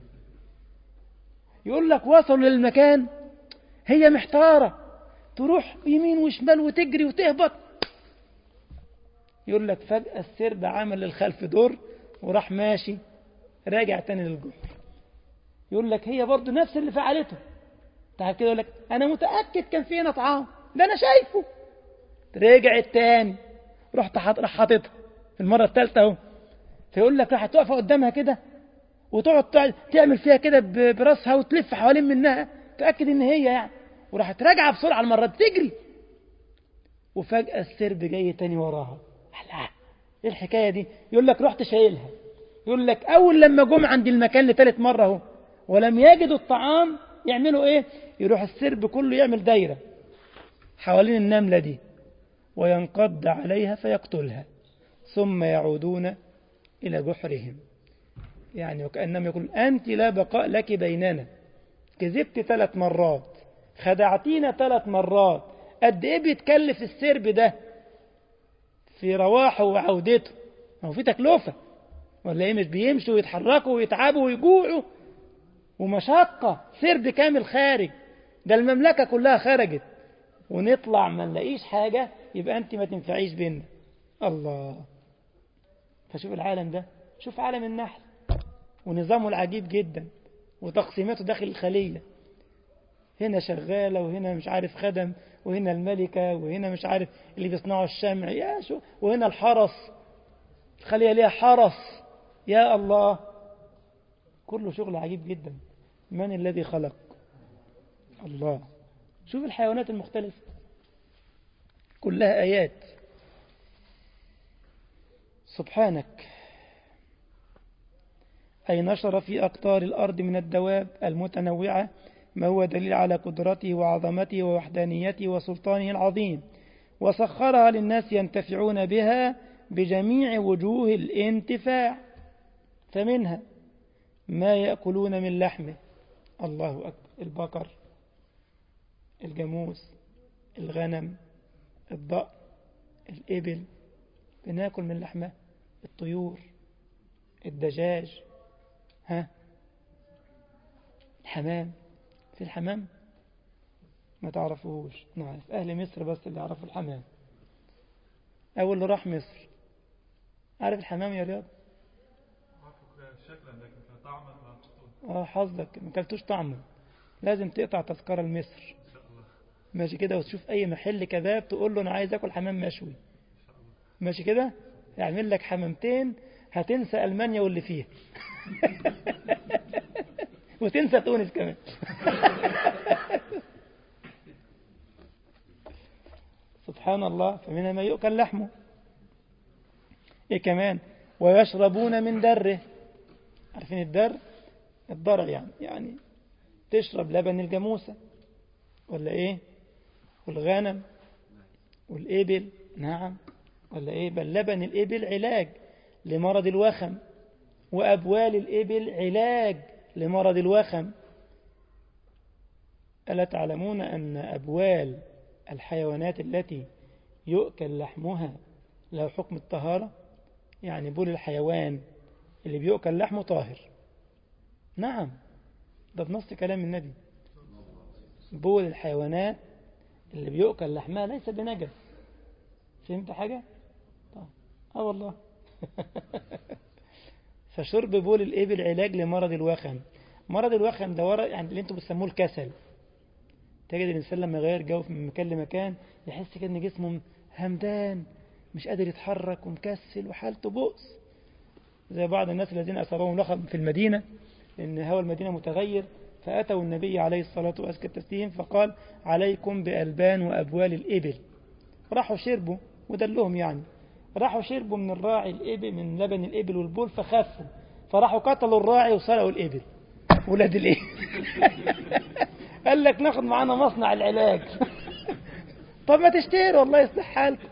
يقول لك وصلوا للمكان، هي محتارة تروح يمين وشمال وتجري وتهبط. يقول لك فجأة السرب عمل للخلف دور وراح ماشي راجع تاني للجحر. يقول لك هي برضو نفس اللي فعلته. تعال كده يقول لك أنا متأكد كان فينا طعام، ده أنا شايفه. رجعت تاني، راح حاططها في المرة الثالثة اهو. فيقول لك راح تقف قدامها كده وتقعد تعمل فيها كده براسها وتلف حوالين منها، تأكد ان هي يعني، وراحت راجعه بسرعه المره تجري. وفجأة السرب جاي تاني وراها. لا ايه الحكايه دي؟ يقول لك رحت شايلها. يقول لك اول لما جم عند المكان لثالث مره اهو ولم يجدوا الطعام، يعملوا ايه؟ يروح السرب كله يعمل دايره حوالين النمله دي وينقض عليها فيقتلها، ثم يعودون إلى جحرهم. يعني وكأنهم يقول أنت لا بقاء لك بيننا، كذبت 3 مرات، خدعتينا 3 مرات. قد إيه بيتكلف السرب ده في رواحه وعودته؟ ما هو في تكلفة ولا إيه؟ مش بيمشوا ويتحركوا ويتعبوا ويجوعوا ومشقة. سرب كامل خارج، ده المملكة كلها خرجت، ونطلع ما نلاقيش حاجة، يبقى أنت ما تنفعيش بينا. الله، فشوف العالم ده، شوف عالم النحل ونظامه العجيب جدا وتقسيماته داخل الخلية، هنا شغالة وهنا مش عارف خدم وهنا الملكة وهنا مش عارف اللي بيصنعوا الشمع، يا شو، وهنا الحرس، الخلية ليها حرس، يا الله، كله شغل عجيب جدا. من الذي خلق؟ الله. شوف الحيوانات المختلفة كلها آيات. سبحانك. أي نشر في أقطار الأرض من الدواب المتنوعة ما هو دليل على قدرته وعظمته ووحدانيته وسلطانه العظيم، وسخرها للناس ينتفعون بها بجميع وجوه الانتفاع، فمنها ما يأكلون من لحمه، الله أكبر، البقر، الجاموس، الغنم، الضأن، الإبل، بناكل من لحمه، الطيور، الدجاج، الحمام، في الحمام ما تعرفوش، نعرف أهل مصر بس اللي يعرفوا الحمام، أول اللي راح مصر عارف الحمام يا رياض؟ شكلا لكن طعما حظك ما كلتوش طعما، لازم تقطع تذكرة لمصر ماشي كده، وتشوف أي محل كباب تقول له أنا عايز أكل حمام مشوي ماشي كده، يعمل لك حمامتين هتنسى ألمانيا واللي فيها وتنسى تونس كمان سبحان الله. فمنها ما يؤكل لحمه. إيه كمان؟ ويشربون من دره، عارفين الدر؟ الضرع يعني تشرب لبن الجاموسة ولا إيه؟ والغنم والإبل، نعم ولا إيه؟ بل لبن الإبل علاج لمرض الوخم، وأبوال الإبل علاج لمرض الوخم. ألا تعلمون أن أبوال الحيوانات التي يؤكل لحمها له حكم الطهارة؟ يعني بول الحيوان اللي بيؤكل لحمه طاهر، نعم، ده بنص كلام النبي، بول الحيوانات اللي بيؤكل لحمها ليس بنجس. فهمت حاجة؟ طيب. والله فشرب بول الإبل علاج لمرض الوخم. مرض الوخم ده يعني اللي انتم بتسموه الكسل. تجد الإنسان لما يغير جو من مكان لمكان يحس كده ان جسمه همدان، مش قادر يتحرك ومكسل وحالته بؤس، زي بعض الناس الذين أصابهم لخم في المدينة لأن هوا المدينة متغير، فأتوا النبي عليه الصلاة والسلام فقال عليكم بألبان وأبوال الإبل. راحوا شربوا ودلهم يعني، راحوا شربوا من الراعي الإبل، من لبن الإبل والبول، فخفوا، فراحوا قتلوا الراعي وسرقوا الإبل ولاد الإيه قال لك ناخد معانا مصنع العلاج طب ما تشتري والله يصلح حالكم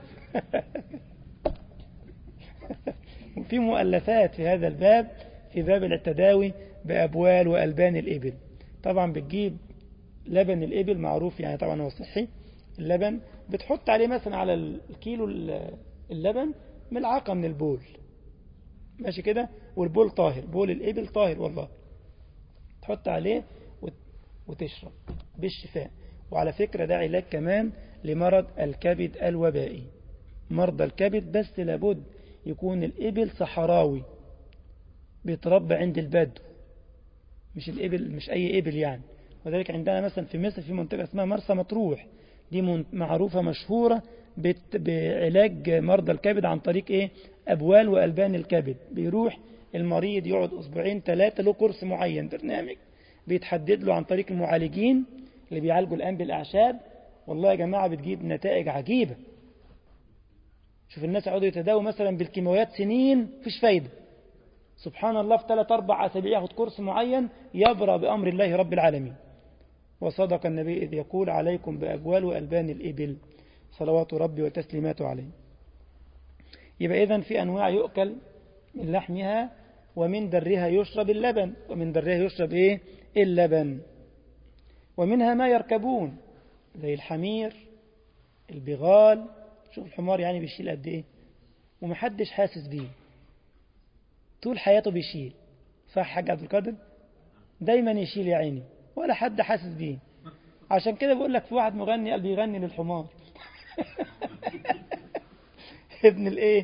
وفي مؤلفات في هذا الباب، في باب التداوي بأبوال وألبان الإبل. طبعا بتجيب لبن الإبل معروف يعني طبعا هو صحي، اللبن بتحط عليه مثلا على الكيلو اللبن ملعقة من البول ماشي كده، والبول طاهر، بول الإبل طاهر والله، تحط عليه وتشرب بالشفاء. وعلى فكرة ده علاج كمان لمرض الكبد الوبائي، مرضى الكبد، بس لابد يكون الإبل صحراوي بيتربى عند البدو، مش الإبل مش أي إبل يعني. وذلك عندنا مثلا في مصر في منطقة اسمها مرسى مطروح، دي معروفة مشهورة بعلاج مرضى الكبد عن طريق إيه؟ أبوال وألبان الكبد. بيروح المريض يقعد أسبوعين 3 له كورس معين، برنامج بيتحدد له عن طريق المعالجين اللي بيعالجوا الآن بالأعشاب. والله يا جماعة بتجيب نتائج عجيبة. شوف الناس يقعدوا يتداووا مثلا بالكيماويات سنين فيش فايدة، سبحان الله في 3-4 أسابيع ياخد كورس معين يبرأ بأمر الله رب العالمين. وصدق النبي إذ يقول عليكم بأبوال وألبان الإبل صلوات ربي وتسليماته عليه. يبقى إذن في أنواع يؤكل من لحمها، ومن درها يشرب اللبن، ومن درها يشرب إيه؟ اللبن. ومنها ما يركبون زي الحمير، البغال، شوف الحمار يعني بيشيل قد إيه ومحدش حاسس بيه، طول حياته بيشيل، صح حاج عبد القادر؟ دايما يشيل يا عيني ولا حد حاسس بيه. عشان كده بقول لك في واحد مغني قال بيغني للحمار ابن الايه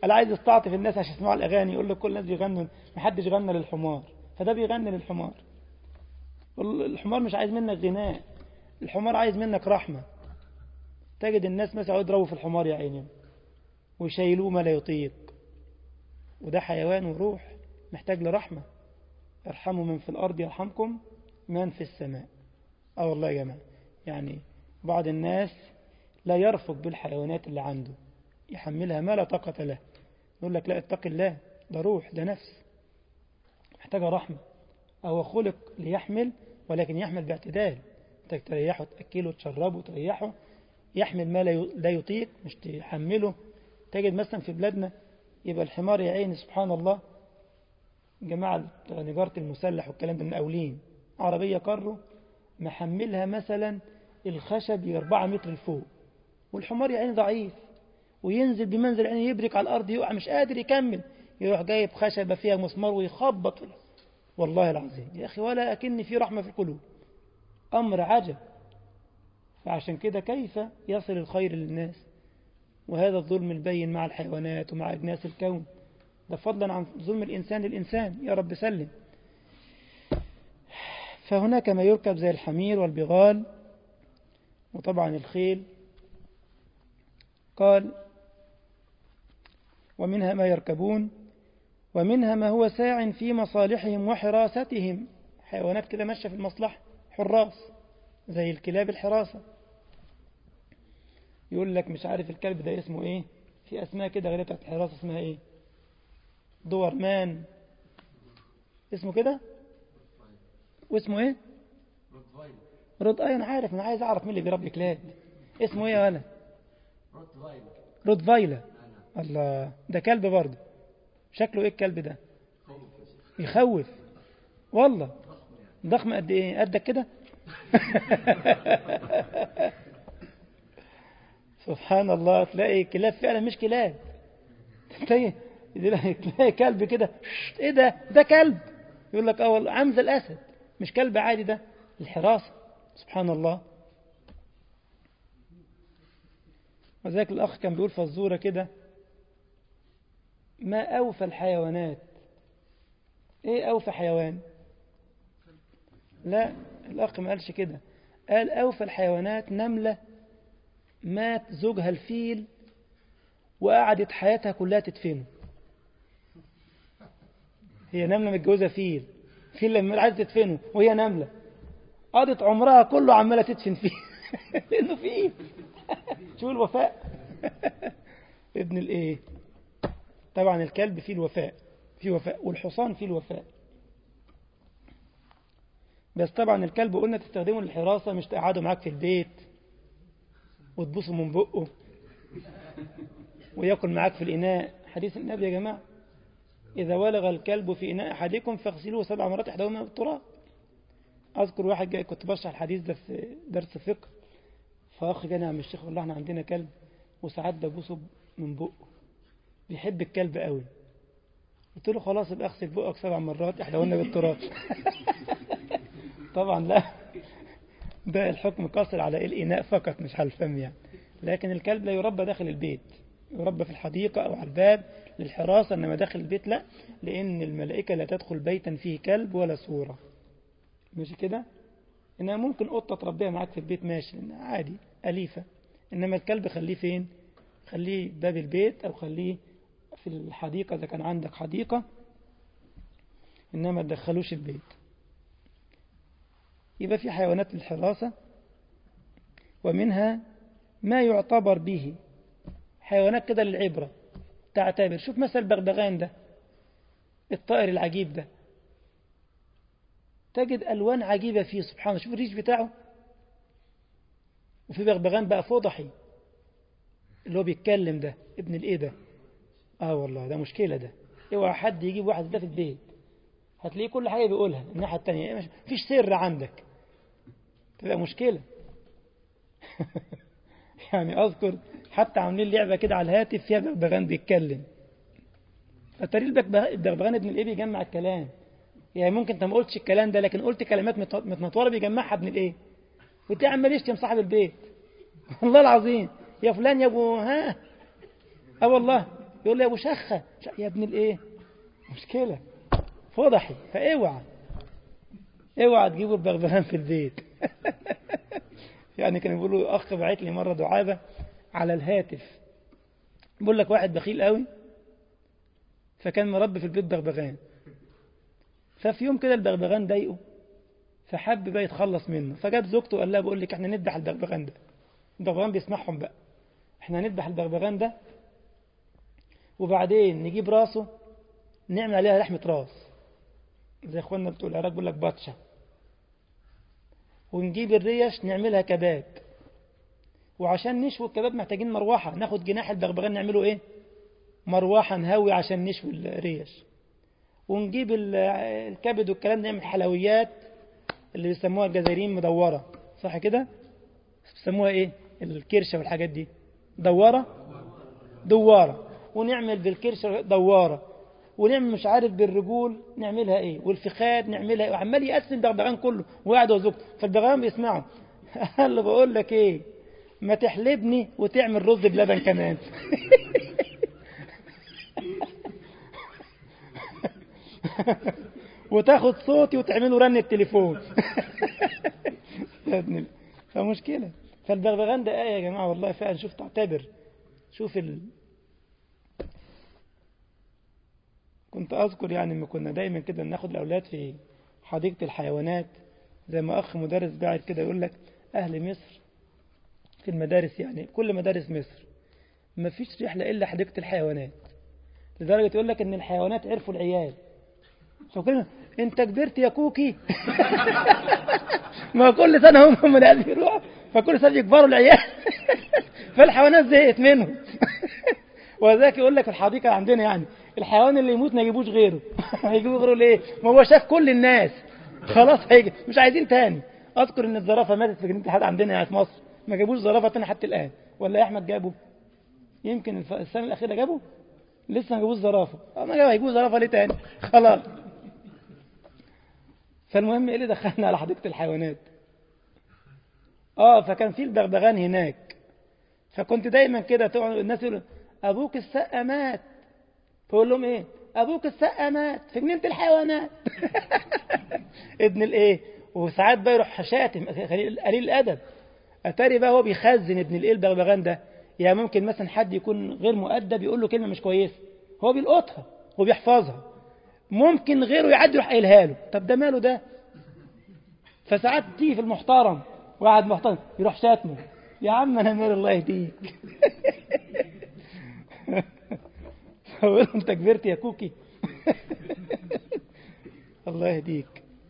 أنا عايز يستعطف الناس عشان يسمعوا الأغاني، يقول لك كل الناس بيغنوا، محدش غنى للحمار، فده بيغني للحمار. الحمار مش عايز منك غناء، الحمار عايز منك رحمة. تجد الناس مثلا يضربوا في الحمار يا عيني ويشيلوه ما لا يطيق، وده حيوان وروح محتاج لرحمة. ارحموا من في الأرض يرحمكم من في السماء. والله يا جماعة، يعني بعض الناس لا يرفق بالحيوانات اللي عنده، يحملها ما لا طاقة له. يقول لك لا اتق الله، ده روح، ده نفس محتاجة رحمة. هو خلق ليحمل، ولكن يحمل باعتدال. تريحه، تأكله، تشربه، تريحه. يحمل ما لا يطيق، مش تحمله. تجد مثلا في بلادنا يبقى الحمار يا عيني سبحان الله، جماعة نجارة المسلح والكلام ده مقاولين عربية كارو محملها مثلا الخشب 4 متر لفوق، والحمار يا عيني ضعيف، وينزل بمنزل عيني يبرك على الأرض، يقع مش قادر يكمل، يروح جايب خشبة فيها مسمار ويخبط. والله العظيم يا أخي، ولا أكن في رحمة في القلوب، أمر عجب. فعشان كده كيف يصل الخير للناس؟ وهذا الظلم البين مع الحيوانات ومع أجناس الكون، ده فضلا عن ظلم الإنسان للإنسان، يا رب سلم. فهناك ما يركب زي الحمير والبغال، وطبعا الخيل. قال ومنها ما يركبون، ومنها ما هو ساع في مصالحهم وحراستهم. حيوانات كده ماشية في المصلحة، حراس زي الكلاب الحراسة. يقول لك مش عارف الكلب ده اسمه ايه، في اسماء كده غير بتاعت الحراسة، اسمها ايه، دورمان، اسمه كده، واسمه ايه، انا عارف، انا عايز اعرف مين اللي بيربي كلاب، اسمه ايه يا ولد؟ روتفايلر. الله، ده كلب برضه. شكله ايه الكلب ده؟ يخوف والله. ضخم قد ايه؟ قدك كده. سبحان الله، تلاقي كلاب فعلا مش كلاب، تلاقي كلب كده، ايه ده كلب. يقول لك والله عامل زي الاسد، مش كلب عادي، ده الحراسة. سبحان الله. وذلك الأخ كان بيقول فزورة كده، ما أوفى الحيوانات. إيه أوفى حيوان؟ لا، الأخ ما قالش كده، قال أوفى الحيوانات نملة مات زوجها الفيل وقعدت حياتها كلها تدفنه. هي نملة متجوزة فيل لما عايزة تدفنه، وهي نملة قضت عمرها كله عمالة تدفن فيه. لأنه فيل. شو الوفاء. ابن الايه. طبعا الكلب فيه الوفاء، فيه وفاء، والحصان فيه الوفاء. بس طبعا الكلب قلنا تستخدمه للحراسة، مش تقعده معاك في البيت وتبوسه من بقه ويأكل معاك في الإناء. حديث النبي يا جماعة، إذا ولغ الكلب في إناء أحدكم فاغسلوه 7 مرات إحداهما بالتراب. أذكر واحد جاي كنت بشرح الحديث ده في درس فقه، فأخ جاني عم الشيخ والله احنا عندنا كلب وساعات ببوسه من بقه، بيحب الكلب قوي. قلت له خلاص يبقى اغسل بقك 7 مرات إحداهن بالتراب. طبعا لا، ده الحكم قاصر على الإناء فقط مش على الفم يعني. لكن الكلب لا يربى داخل البيت، يربى في الحديقة أو على الباب للحراسة، إنما داخل البيت لا، لأن الملائكة لا تدخل بيتا فيه كلب ولا صورة. ماشي كده. إنما ممكن قطة تربيها معاك في البيت ماشي، عادي أليفة. إنما الكلب خليه فين؟ خليه باب البيت، أو خليه في الحديقة إذا كان عندك حديقة، إنما تدخلوش البيت. يبقى في حيوانات الحراسة، ومنها ما يعتبر به، حيوانات كده للعبرة تعتبر. شوف مثل البغبغان ده، الطائر العجيب ده، تجد ألوان عجيبة فيه سبحانه. شوف الريش بتاعه. وفي بغبغان بقى فضحي اللي هو بيتكلم ده، ابن الايه ده. والله ده مشكلة ده. اوعى حد يجيب واحد ده في البيت، هتلاقيه كل حاجة بيقولها الناحية التانية، مفيش سر عندك، تبقى مشكلة. يعني أذكر حتى عاملين لعبة كده على الهاتف فيها بغبغان بيتكلم، فتري البغبغان ابن الايه بيجمع الكلام. يعني ممكن انت ما قلتش الكلام ده، لكن قلت كلمات متنطوره بيجمعها ابن الايه، وتعمل يشتم صاحب البيت. والله العظيم، يا فلان يا ابو ها. والله يقول له يا ابو شخة يا ابن الايه، مشكلة فضحي. فاوعى تجيبوا البغبغان في البيت. يعني كانوا بيقولوا اخ بعت لي مرة دعابة على الهاتف، بيقول لك واحد بخيل قوي فكان مربي في البيت بغبغان، ففي يوم كده البغبغان ضايقه فحب بقى يتخلص منه، فجاب زوجته وقال لها بقول لك احنا نذبح البغبغان ده، البغبغان بيسمعهم بقى، احنا هنذبح البغبغان ده وبعدين نجيب راسه نعمل عليها لحمة راس زي اخواننا بتوع العراق بيقول لك بطشة، ونجيب الريش نعملها كباب، وعشان نشوي الكباب محتاجين مروحة، ناخد جناح البغبغان نعمله ايه، مروحة نهوي عشان نشوي الريش، ونجيب الكبد والكلام نعمل حلويات اللي بيسموها الجزائريين مدورة، صح كده؟ بيسموها ايه الكرشة والحاجات دي، دوارة، ونعمل بالكرشة دوارة، ونعمل مش عارف بالرجول نعملها ايه، والفخاد نعملها ايه، وعمال يقسم البغبغان كله وقاعد وزوجته، فالبغبغان بيسمعه. قال له بقول لك ايه، ما تحلبني وتعمل رز بلبن كمان. وتاخد صوتي وتعمله رن التليفون. فمشكلة. فالبغبغان ده آية يا جماعة والله فعلا، شوف تعتبر، شوف كنت أذكر يعني لما كنا دايما كده ناخد الأولاد في حديقة الحيوانات، زي ما أخ مدرس بعد كده يقول لك أهل مصر في المدارس، يعني كل مدارس مصر ما فيش رحلة إلا حديقة الحيوانات، لدرجة يقول لك إن الحيوانات عرفوا العيال، فكلنا أنت كبرت يا كوكي. ما كل سنة هم العيال بيروحوا، فكل سنة يكبروا العيال. فالحيوانات زهقت منهم. وذاك يقول لك الحديقة عندنا يعني الحيوان اللي يموت ما يجيبوش غيره. هيجيبوا غيره ليه؟ ما هو شاف كل الناس خلاص هيجي، مش عايزين تاني. أذكر إن الزرافة ماتت في جنينة الحيوانات عندنا يعني في مصر، ما جابوش زرافة تاني حتى الآن، ولا يا أحمد جابوا؟ يمكن السنة الأخيرة جابوا، لسه ما جابوش زرافة، ما جابوا هيجيبوا زرافة ليه تاني؟ خلاص. فالمهم إيه اللي دخلنا على حديقة الحيوانات؟ فكان في البغبغان هناك، فكنت دايما كده تقعد الناس يقولوا أبوك السقا مات، فأقول لهم إيه؟ أبوك السقا مات في جنينة الحيوانات. ابن الإيه؟ وساعات بقى يروح شاتم قليل الأدب، أتاري بقى هو بيخزن ابن الإيه البغبغان ده، يعني ممكن مثلا حد يكون غير مؤدب يقول له كلمة مش كويسة، هو بيلقطها وبيحفظها، ممكن غيره يعدي يروح قايلها له، طب ده ماله ده؟ فساعات تيجي في المحترم واحد محترم يروح شاتمه، يا عم انا مال الله يهديك. فقول انت كبرت يا كوكي. الله يهديك.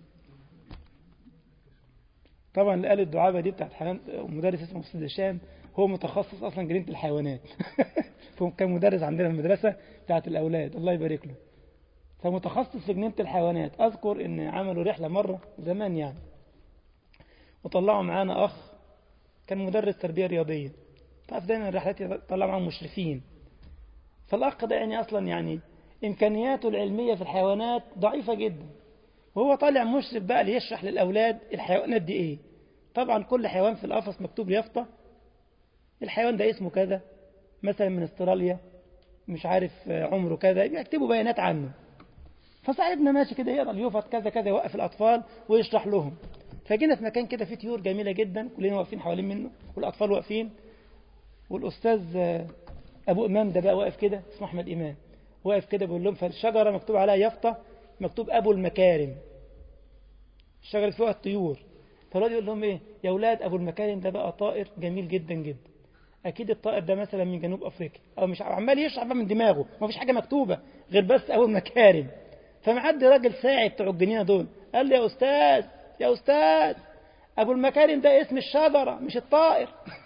طبعا اللي قال الدعابة دي بتاعت حنان مدرس اسمه أستاذ هشام، هو متخصص أصلا جنينة الحيوانات. كان مدرس عندنا في المدرسة بتاعت الأولاد الله يبارك له، فمتخصص في جنينة الحيوانات. أذكر إن عملوا رحلة مرة زمان يعني، وطلعوا معانا أخ كان مدرس تربية رياضية، تعرف دايما الرحلات يطلعوا معاهم مشرفين، فالأخ ده يعني أصلا يعني إمكانياته العلمية في الحيوانات ضعيفة جدا، وهو طالع مشرف بقى ليشرح للأولاد الحيوانات دي إيه. طبعا كل حيوان في القفص مكتوب يافطة، الحيوان ده اسمه كذا، مثلا من استراليا، مش عارف عمره كذا، يكتبوا بيانات عنه. فصاحبنا ماشي كده يقرأ اليوفط كذا كذا، يوقف الأطفال ويشرح لهم. فجينا في مكان كده فيه طيور جميلة جدا، كلنا واقفين حوالين منه والأطفال واقفين، والأستاذ أبو إمام ده بقى واقف كده، اسمه أحمد إمام، واقف كده بيقول لهم فالشجرة مكتوب عليها يافطة مكتوب أبو المكارم، الشجرة فيها الطيور. فالواد يقول لهم إيه يا أولاد، أبو المكارم ده بقى طائر جميل جدا جدا، أكيد الطائر ده مثلا من جنوب أفريقيا، أو مش عمال يشرح بقى من دماغه، ما فيش حاجة مكتوبة غير بس أبو المكارم. فمعدي راجل ساعي بتوع الجنينة دول قال لي يا أستاذ أبو المكارم ده اسم الشجرة مش الطائر.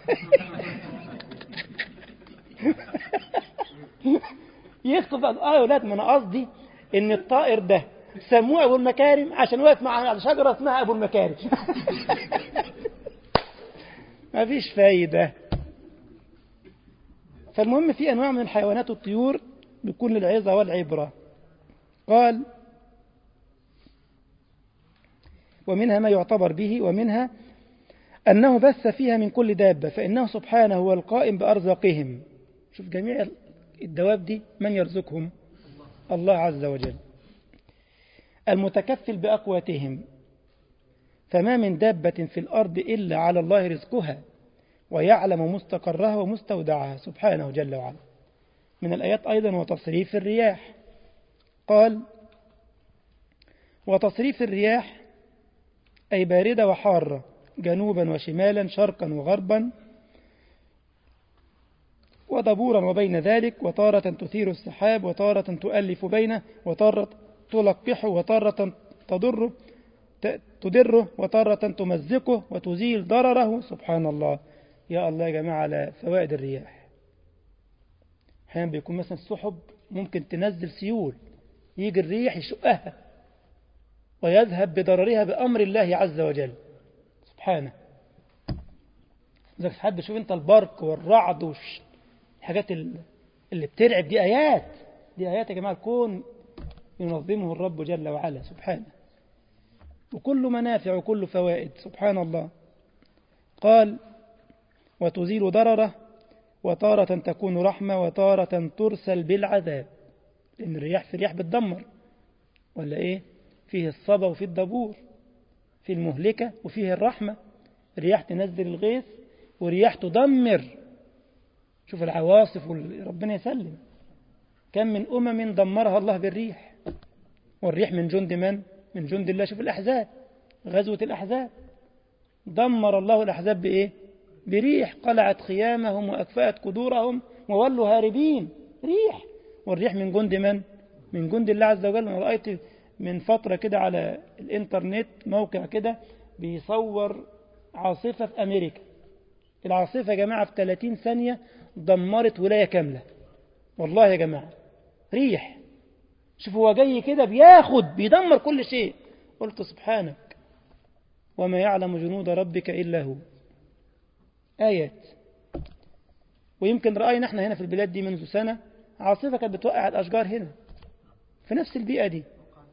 يخطب يا أولاد، ما أنا قصدي إن الطائر ده سموه أبو المكارم عشان واقف مع شجرة اسمها أبو المكارم. ما فيش فايدة. فالمهم في أنواع من الحيوانات والطيور بيكون للعظة والعبرة. قال ومنها ما يعتبر به، ومنها أنه بث فيها من كل دابة، فإنه سبحانه هو القائم بأرزاقهم. شوف جميع الدواب دي من يرزقهم؟ الله عز وجل. المتكفل بأقواتهم، فما من دابة في الأرض إلا على الله رزقها ويعلم مستقرها ومستودعها سبحانه جل وعلا. من الآيات أيضا وتصريف الرياح، قال وتصريف الرياح أي باردة وحارة جنوبا وشمالا شرقا وغربا ودبورا وبين ذلك، وتارة تثير السحاب وتارة تؤلف بينه وتارة تلقحه وتارة تدره وتارة تمزقه وتزيل ضرره. سبحان الله. يا الله يا جماعة على فوائد الرياح. أحيانا بيكون مثلا السحب ممكن تنزل سيول، يجي الريح يشقها ويذهب بضررها بأمر الله عز وجل سبحانه. إذا حد شوف أنت البرق والرعد الحاجات اللي بترعب، دي آيات يا جماعة. الكون ينظمه الرب جل وعلا سبحانه، وكل منافع وكل فوائد سبحان الله. قال وتزيل ضرره وتارة تكون رحمة وتارة ترسل بالعذاب، لأن الرياح في رياح بتدمر ولا إيه؟ فيه الصبا وفيه الدبور، فيه المهلكة وفيه الرحمة. رياح تنزل الغيث ورياح تدمر. شوف العواصف ربنا يسلم. كم من أمم دمرها الله بالريح، والريح من جند من؟ من جند الله. شوف الأحزاب، غزوة الأحزاب دمر الله الأحزاب بإيه؟ بريح قلعت خيامهم وأكفأت قدورهم وولوا هاربين. ريح، والريح من جند من؟ من جند الله عز وجل. أنا رأيت من فترة كده على الإنترنت موقع كده بيصور عاصفة في أمريكا. العاصفة يا جماعة في 30 ثانية دمرت ولاية كاملة. والله يا جماعة ريح، شوفوا هو جاي كده بيدمر كل شيء. قلت سبحانك وما يعلم جنود ربك إلا هو. آيات. ويمكن رأينا احنا هنا في البلاد دي منذ سنة عاصفة كانت بتوقع الأشجار هنا في نفس البيئة دي،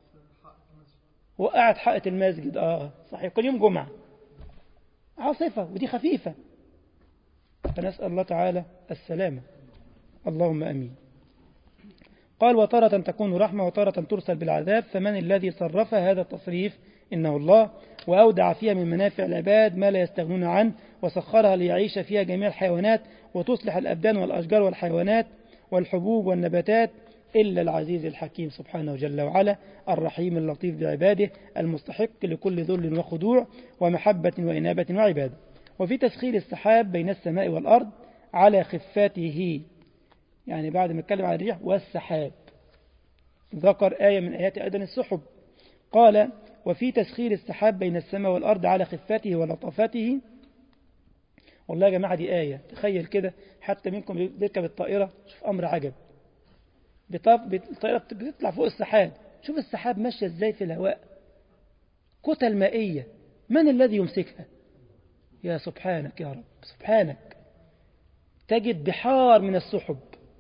وقعت حائط المسجد. صحيح، كل يوم جمعة عاصفة، ودي خفيفة. فنسأل الله تعالى السلامة، اللهم أمين. قال وتارة تكون رحمة وتارة ترسل بالعذاب، فمن الذي صرف هذا التصريف؟ إنه الله، وأودع فيها من منافع العباد ما لا يستغنون عنه، وسخرها ليعيش فيها جميع الحيوانات وتصلح الأبدان والأشجار والحيوانات والحبوب والنباتات، إلا العزيز الحكيم سبحانه جل وعلا، الرحيم اللطيف بعباده، المستحق لكل ذل وخضوع ومحبة وإنابة وعبادة. وفي تسخير السحاب بين السماء والأرض على خفته، يعني بعد ما اتكلم عن الريح والسحاب ذكر آية من آيات أيضا السحب. قال وفي تسخير السحاب بين السماء والأرض على خفته ولطفته. والله يا جماعة دي آية. تخيل كده حتى منكم بيركب الطائرة، شوف أمر عجب. الطائرة بتطلع فوق السحاب، شوف السحاب ماشية ازاي في الهواء، كتل مائية، من الذي يمسكها؟ يا سبحانك يا رب سبحانك. تجد بحار من السحب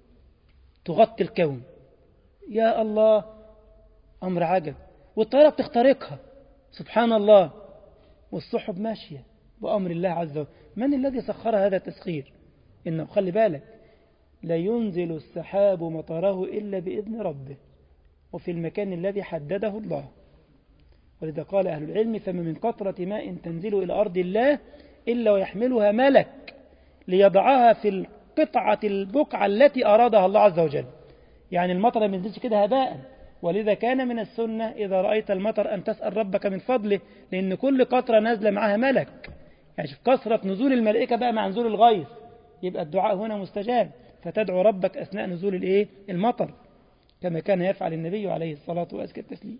تغطي الكون، يا الله أمر عجب. والطائرة بتخترقها سبحان الله، والسحب ماشية بأمر الله عز وجل. من الذي سخر هذا التسخير؟ إنه خلي بالك لا ينزل السحاب مطره إلا بإذن ربه وفي المكان الذي حدده الله. ولذا قال أهل العلم فما من قطرة ماء تنزل إلى أرض الله إلا ويحملها ملك ليضعها في القطعة البقعة التي أرادها الله عز وجل. يعني المطر ما ينزلش كده هباء. ولذا كان من السنة إذا رأيت المطر أن تسأل ربك من فضله، لأن كل قطرة نازلة معها ملك. يعني شوف كثرة نزول الملائكة بقى مع نزول الغيث، يبقى الدعاء هنا مستجاب. فتدعو ربك أثناء نزول المطر كما كان يفعل النبي عليه الصلاة وأزكى التسليم.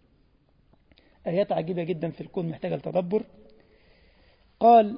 آيات عجيبة جدا في الكون محتاجة لتدبر. قال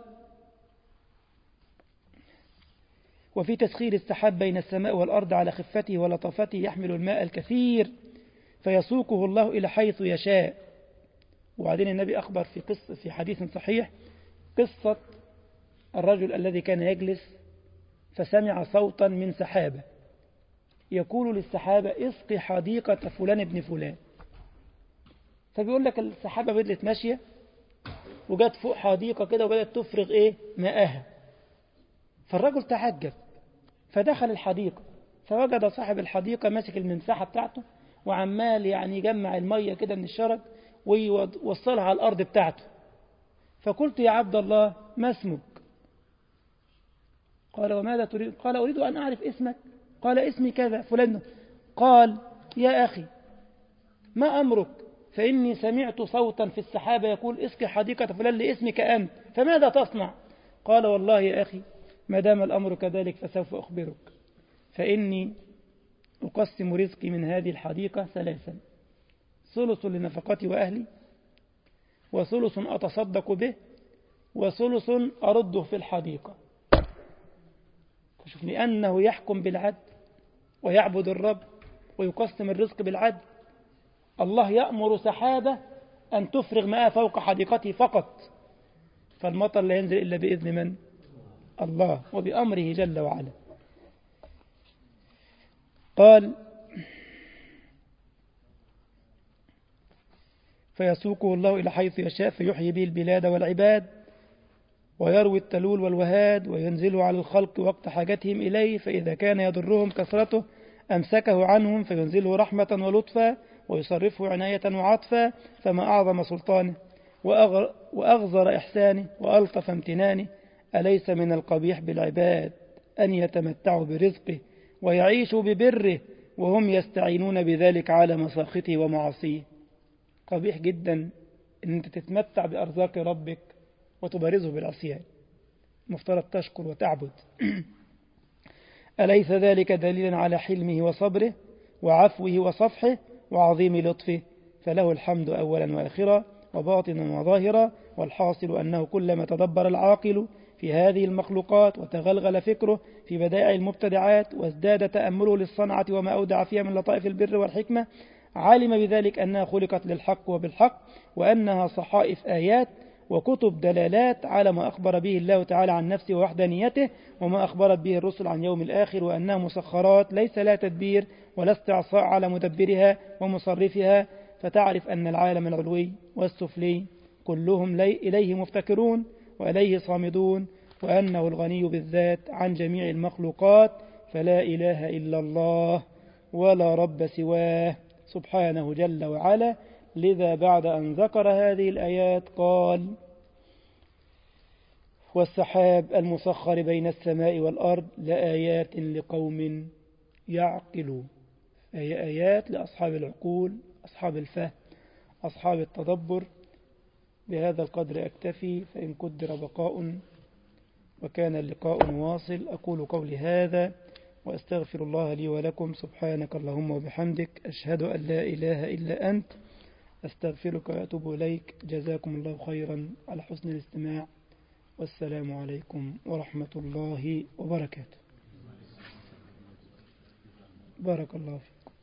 وفي تسخير السحاب بين السماء والأرض على خفته ولطفته يحمل الماء الكثير فيسوقه الله إلى حيث يشاء. وبعدين النبي أخبر في حديث صحيح قصة الرجل الذي كان يجلس فسمع صوتا من سحابة يقول للسحابة اسقي حديقة فلان ابن فلان. فبيقول لك السحابة بدلت ماشية وجات فوق حديقة كده وبدأت تفرغ ماءها. فالرجل تعجب فدخل الحديقة فوجد صاحب الحديقة ماسك الممسحة بتاعته وعمال يعني يجمع المية كده من الشرج ويوصلها على الأرض بتاعته. فقلت يا عبد الله ما اسمك؟ قال وماذا تريد؟ قال أريد أن أعرف اسمك. قال اسمي كذا فلان. قال يا أخي ما أمرك؟ فإني سمعت صوتا في السحابة يقول اسقي حديقة فلان لاسمك أنت، فماذا تصنع؟ قال والله يا أخي ما دام الأمر كذلك فسوف أخبرك. فإني أقسم رزقي من هذه الحديقة ثلاثا: ثلث لنفقتي وأهلي، وثلث أتصدق به، وثلث أرده في الحديقة. فشوف لأنه يحكم بالعدل ويعبد الرب ويقسم الرزق بالعدل، الله يأمر سحابة أن تفرغ ماء فوق حديقته فقط، فالمطر لا ينزل إلا بإذن من؟ الله وبأمره جل وعلا. قال فيسوقه الله إلى حيث يشاء فيحيي به البلاد والعباد، ويروي التلول والوهاد، وينزل على الخلق وقت حاجتهم إليه، فإذا كان يضرهم كثرته أمسكه عنهم فينزله رحمة ولطفا ويصرفه عناية وعطفا. فما أعظم سلطانه وأغزر إحسانه وألطف امتنانه. أليس من القبيح بالعباد أن يتمتعوا برزقه ويعيشوا ببره وهم يستعينون بذلك على مساخطه ومعاصيه؟ قبيح جدا أن أنت تتمتع بأرزاق ربك وتبارزه بالعصيان، مفترض تشكر وتعبد. أليس ذلك دليلا على حلمه وصبره وعفوه وصفحه وعظيم لطفه؟ فله الحمد أولا وآخرا وباطنا وظاهرا. والحاصل أنه كلما تدبر العاقل في هذه المخلوقات وتغلغل فكره في بدائع المبتدعات وازداد تأمله للصنعة وما أودع فيها من لطائف البر والحكمة، علم بذلك أنها خلقت للحق وبالحق، وأنها صحائف آيات وكتب دلالات على ما أخبر به الله تعالى عن نفسه ووحدانيته وما أخبرت به الرسل عن يوم الآخر، وأنها مسخرات ليس لا تدبير ولا استعصاء على مدبرها ومصرفها. فتعرف أن العالم العلوي والسفلي كلهم إليه مفتكرون وإليه صامدون، وأنه الغني بالذات عن جميع المخلوقات، فلا إله إلا الله ولا رب سواه سبحانه جل وعلا. لذا بعد أن ذكر هذه الآيات قال والسحاب المسخر بين السماء والأرض لآيات لقوم يعقلون. هي آيات لأصحاب العقول، أصحاب الفهم، أصحاب التدبر. بهذا القدر أكتفي، فإن قدر بقاء وكان اللقاء واصل. أقول قولي هذا وأستغفر الله لي ولكم. سبحانك اللهم وبحمدك، أشهد أن لا إله إلا أنت، أستغفرك وأتوب إليك. جزاكم الله خيرا على حسن الاستماع، والسلام عليكم ورحمة الله وبركاته. بارك الله فيكم.